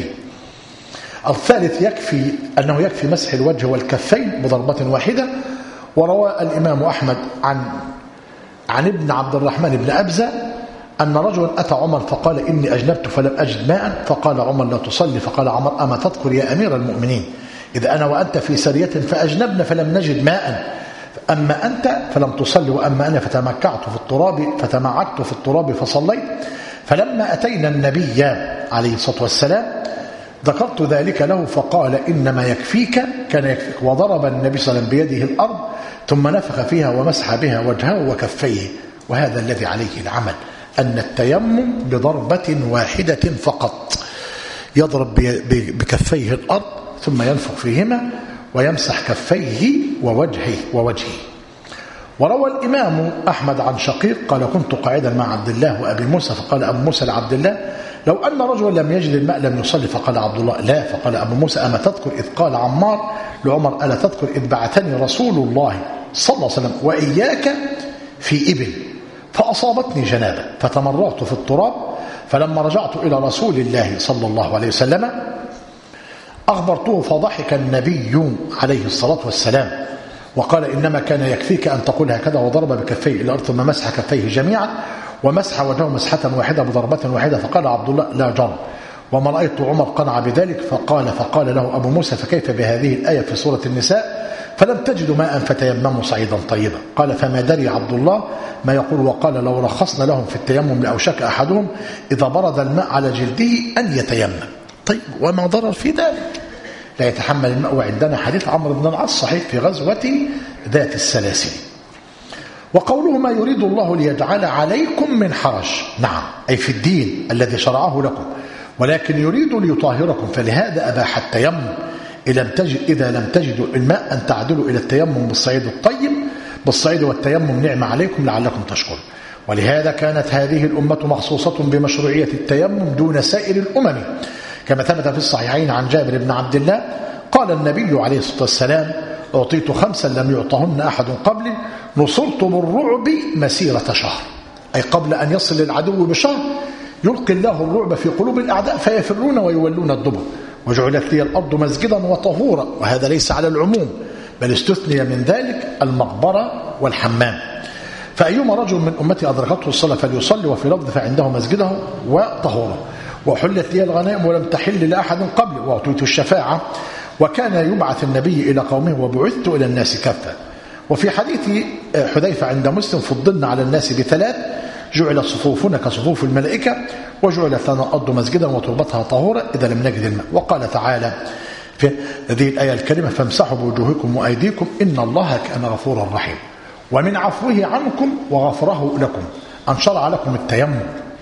الثالث أنه يكفي مسح الوجه والكفين بضربة واحدة. وروى الإمام أحمد عن ابن عبد الرحمن بن أبزة أن رجلا أتى عمر فقال: إني أجنبت فلم أجد ماء. فقال عمر: لا تصلي. فقال عمر: أما تذكر يا أمير المؤمنين إذا أنا وأنت في سرية فأجنبنا فلم نجد ماء، أما أنت فلم تصلي، وأما أنا فتمعكت في التراب فصليت. فلما أتينا النبي عليه الصلاة والسلام ذكرت ذلك له، فقال: إنما يكفيك، كان يكفيك. وضرب النبي صلى الله عليه وسلم بيده الأرض ثم نفخ فيها ومسح بها وجهه وكفيه. وهذا الذي عليه العمل، أن التيمم بضربة واحدة فقط، يضرب بكفيه الأرض ثم ينفخ فيهما ويمسح كفيه ووجهه. وروى الإمام أحمد عن شقيق قال: كنت قاعدا مع عبد الله وأبي موسى، فقال أبو موسى لعبد الله: لو أن رجلا لم يجد الماء لم يصلي. فقال عبد الله: لا. فقال أبو موسى: أما تذكر إذ قال عمار لعمر: ألا تذكر إذ بعثني رسول الله صلى الله عليه وسلم وإياك في إبل فأصابتني جنابة فتمرغت في التراب، فلما رجعت إلى رسول الله صلى الله عليه وسلم أخبرته فضحك النبي عليه الصلاة والسلام وقال: إنما كان يكفيك أن تقول هكذا. وضرب بكفيه إلى الأرض ثم مسح كفيه جميعا ومسح وجهه مسحة واحدة بضربة واحدة. فقال عبد الله: لا جرم. وما رأيت عمر قنع بذلك. فقال له أبو موسى: فكيف بهذه الآية في سورة النساء: فلم تجدوا ماء فتيمموا صعيدا طيبا؟ قال: فما دري عبد الله ما يقول. وقال: لو رخصنا لهم في التيمم لأوشك أحدهم إذا برد الماء على جلده أن يتيمم. طيب، وما ضرر في ذلك؟ لا يتحمل الماء. وعندنا حديث عمرو بن العاص صحيح في غزوة ذات السلاسل. وقوله: ما يريد الله ليجعل عليكم من حرج، نعم، أي في الدين الذي شرعه لكم، ولكن يريد ليطهركم، فلهذا أباح التيمم إذا لم تجدوا الماء أن تعدلوا إلى التيمم بالصعيد الطيب. بالصعيد والتيمم نعمة عليكم لعلكم تشكرون. ولهذا كانت هذه الأمة مخصوصة بمشروعية التيمم دون سائر الأمم، كما ثبت في الصحيحين عن جابر بن عبد الله قال النبي عليه الصلاة والسلام: أعطيت 5 لم يعطهن أحد قبلي، نصرت بالرعب مسيرة شهر، أي قبل أن يصل العدو بشهر يلقي الله الرعب في قلوب الأعداء فيفرون ويولون الدبر. وجعلت لي الأرض مسجدا وطهورا، وهذا ليس على العموم بل استثني من ذلك المقبرة والحمام. فأيما رجل من أمتي أدركته الصلاة فليصلي، وفي لفظ فعنده مسجده وطهوره. وحلت لي الغنائم ولم تحل لأحد قبلي، وأعطيت الشفاعة، وكان يبعث النبي إلى قومه وبعثت إلى الناس كافة. وفي حديث حذيفة عند مسلم فضلنا على الناس بثلاث: جعل صفوفنا كصفوف الملائكة، وجعلت لنا الأرض مسجدا وتربتها طهورا إذا لم نجد الماء. وقال تعالى في هذه الآية الكريمة: فامسحوا بوجوهكم وأيديكم إن الله كان غفورا رحيما. ومن عفوه عنكم وغفره لكم أن شرع لكم التيمم،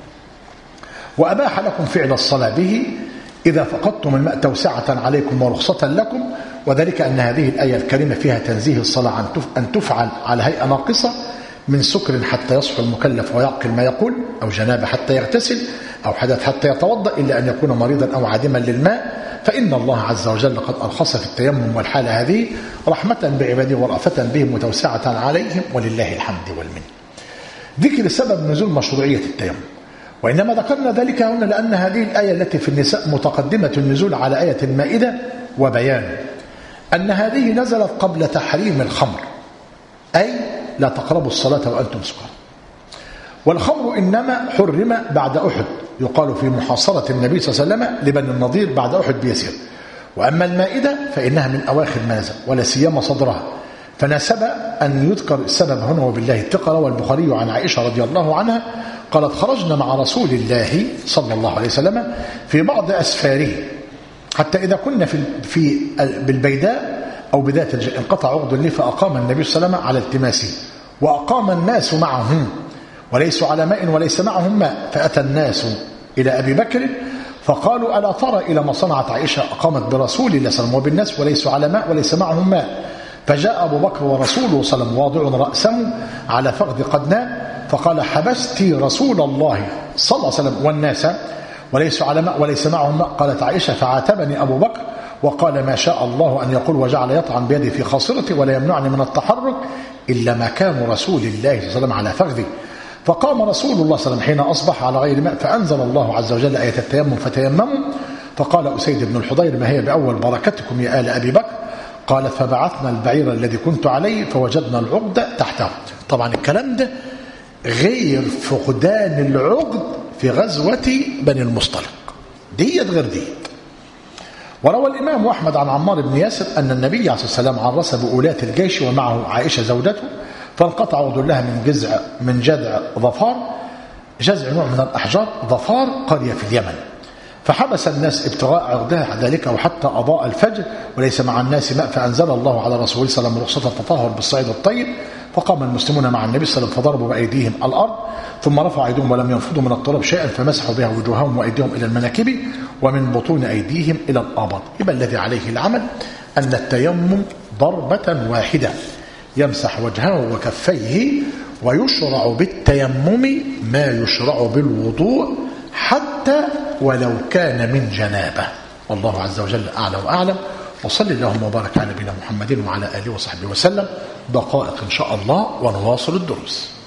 وأباح لكم فعل الصلاة به إذا فقدتم الماء توسعة عليكم ورخصة لكم. وذلك أن هذه الآية الكريمة فيها تنزيه الصلاة أن تفعل على هيئة ناقصة من سكر حتى يصحو المكلف ويعقل ما يقول، أو جنابة حتى يغتسل، أو حدث حتى يتوضأ، إلا أن يكون مريضا أو عادما للماء، فإن الله عز وجل قد أرخص في التيمم والحالة هذه رحمة بعباده ورأفة بهم وتوسعة عليهم، ولله الحمد والمنة. ذكر سبب نزول مشروعية التيمم، وإنما ذكرنا ذلك هنا لأن هذه الآية التي في النساء متقدمة النزول على آية المائدة، وبيان أن هذه نزلت قبل تحريم الخمر، أي لا تقربوا الصلاة وأنتم سكارى. والخمر إنما حرم بعد أحد، يقال في محاصرة النبي صلى الله عليه وسلم لبني النضير بعد أحد بيسير. وأما المائدة فإنها من أواخر ما نزل، ولا سيما صدرها، فناسب أن يذكر السبب هنا وبالله التقى. والبخاري عن عائشة رضي الله عنها قالت: خرجنا مع رسول الله صلى الله عليه وسلم في بعض أسفاره، حتى إذا كنا بالبيداء أو بذات الجبل انقطع عقد لي، فأقام النبي صلى الله عليه وسلم على التماسه، وأقام الناس معهم وليسوا على ماء وليس معهم ماء. فأتى الناس إلى أبي بكر فقالوا: ألا ترى إلى ما صنعت عائشة؟ أقامت برسول الله صلى الله عليه وسلم وبالناس وليسوا على ماء وليس معهم ماء. فجاء أبو بكر ورسوله صلى الله عليه وسلم واضع رأسه على فخذ قدناه، فقال: حبست رسول الله صلى الله عليه وسلم والناس وليسوا على ماء وليس معهم ماء. قالت عائشة: فعاتبني أبو بكر وقال: ما شاء الله أن يقول، وجعل يطعن بيدي في خاصرتي ولا يمنعني من التحرك إلا مكان رسول الله صلى الله عليه وسلم على فخذي. فقام رسول الله صلى الله عليه وسلم حين أصبح على غير ماء، فأنزل الله عز وجل آية التيمم فتيمموا. فقال أسيد بن الحضير: ما هي بأول بركتكم يا آل أبي بكر؟ قالت: فبعثنا البعير الذي كنت عليه فوجدنا العقد تحته. طبعا الكلام ده غير فقدان العقد في غزوة بني المصطلق، ديت غير ديت. وروى الإمام أحمد عن عمار بن ياسر أن النبي عليه الصلاة والسلام عرس بأولاة الجيش ومعه عائشة زوجته، فانقطع عقد لها من جذع ظفار، جذع نوع من الأحجار، ظفار قرية في اليمن. فحبس الناس ابتغاء عقدها ذلك وحتى أضاء الفجر وليس مع الناس ماء، فأنزل الله على رسوله صلى الله عليه وسلم رخصة التطهر بالصعيد الطيب. فقام المسلمون مع النبي صلى الله عليه وسلم فضربوا بأيديهم الأرض، ثم رفعوا أيديهم ولم ينفضوا من التراب شيئا، فمسحوا بها وجوههم وأيديهم إلى المناكب ومن بطون أيديهم إلى الآباط. يبقى الذي عليه العمل أن التيمم ضربة واحدة يمسح وجهه وكفيه، ويشرع بالتيمم ما يشرع بالوضوء حتى ولو كان من جنابه. والله عز وجل أعلى وأعلم. وصل اللهم وبارك على نبينا محمد وعلى آله وصحبه وسلم. دقائق إن شاء الله ونواصل الدروس.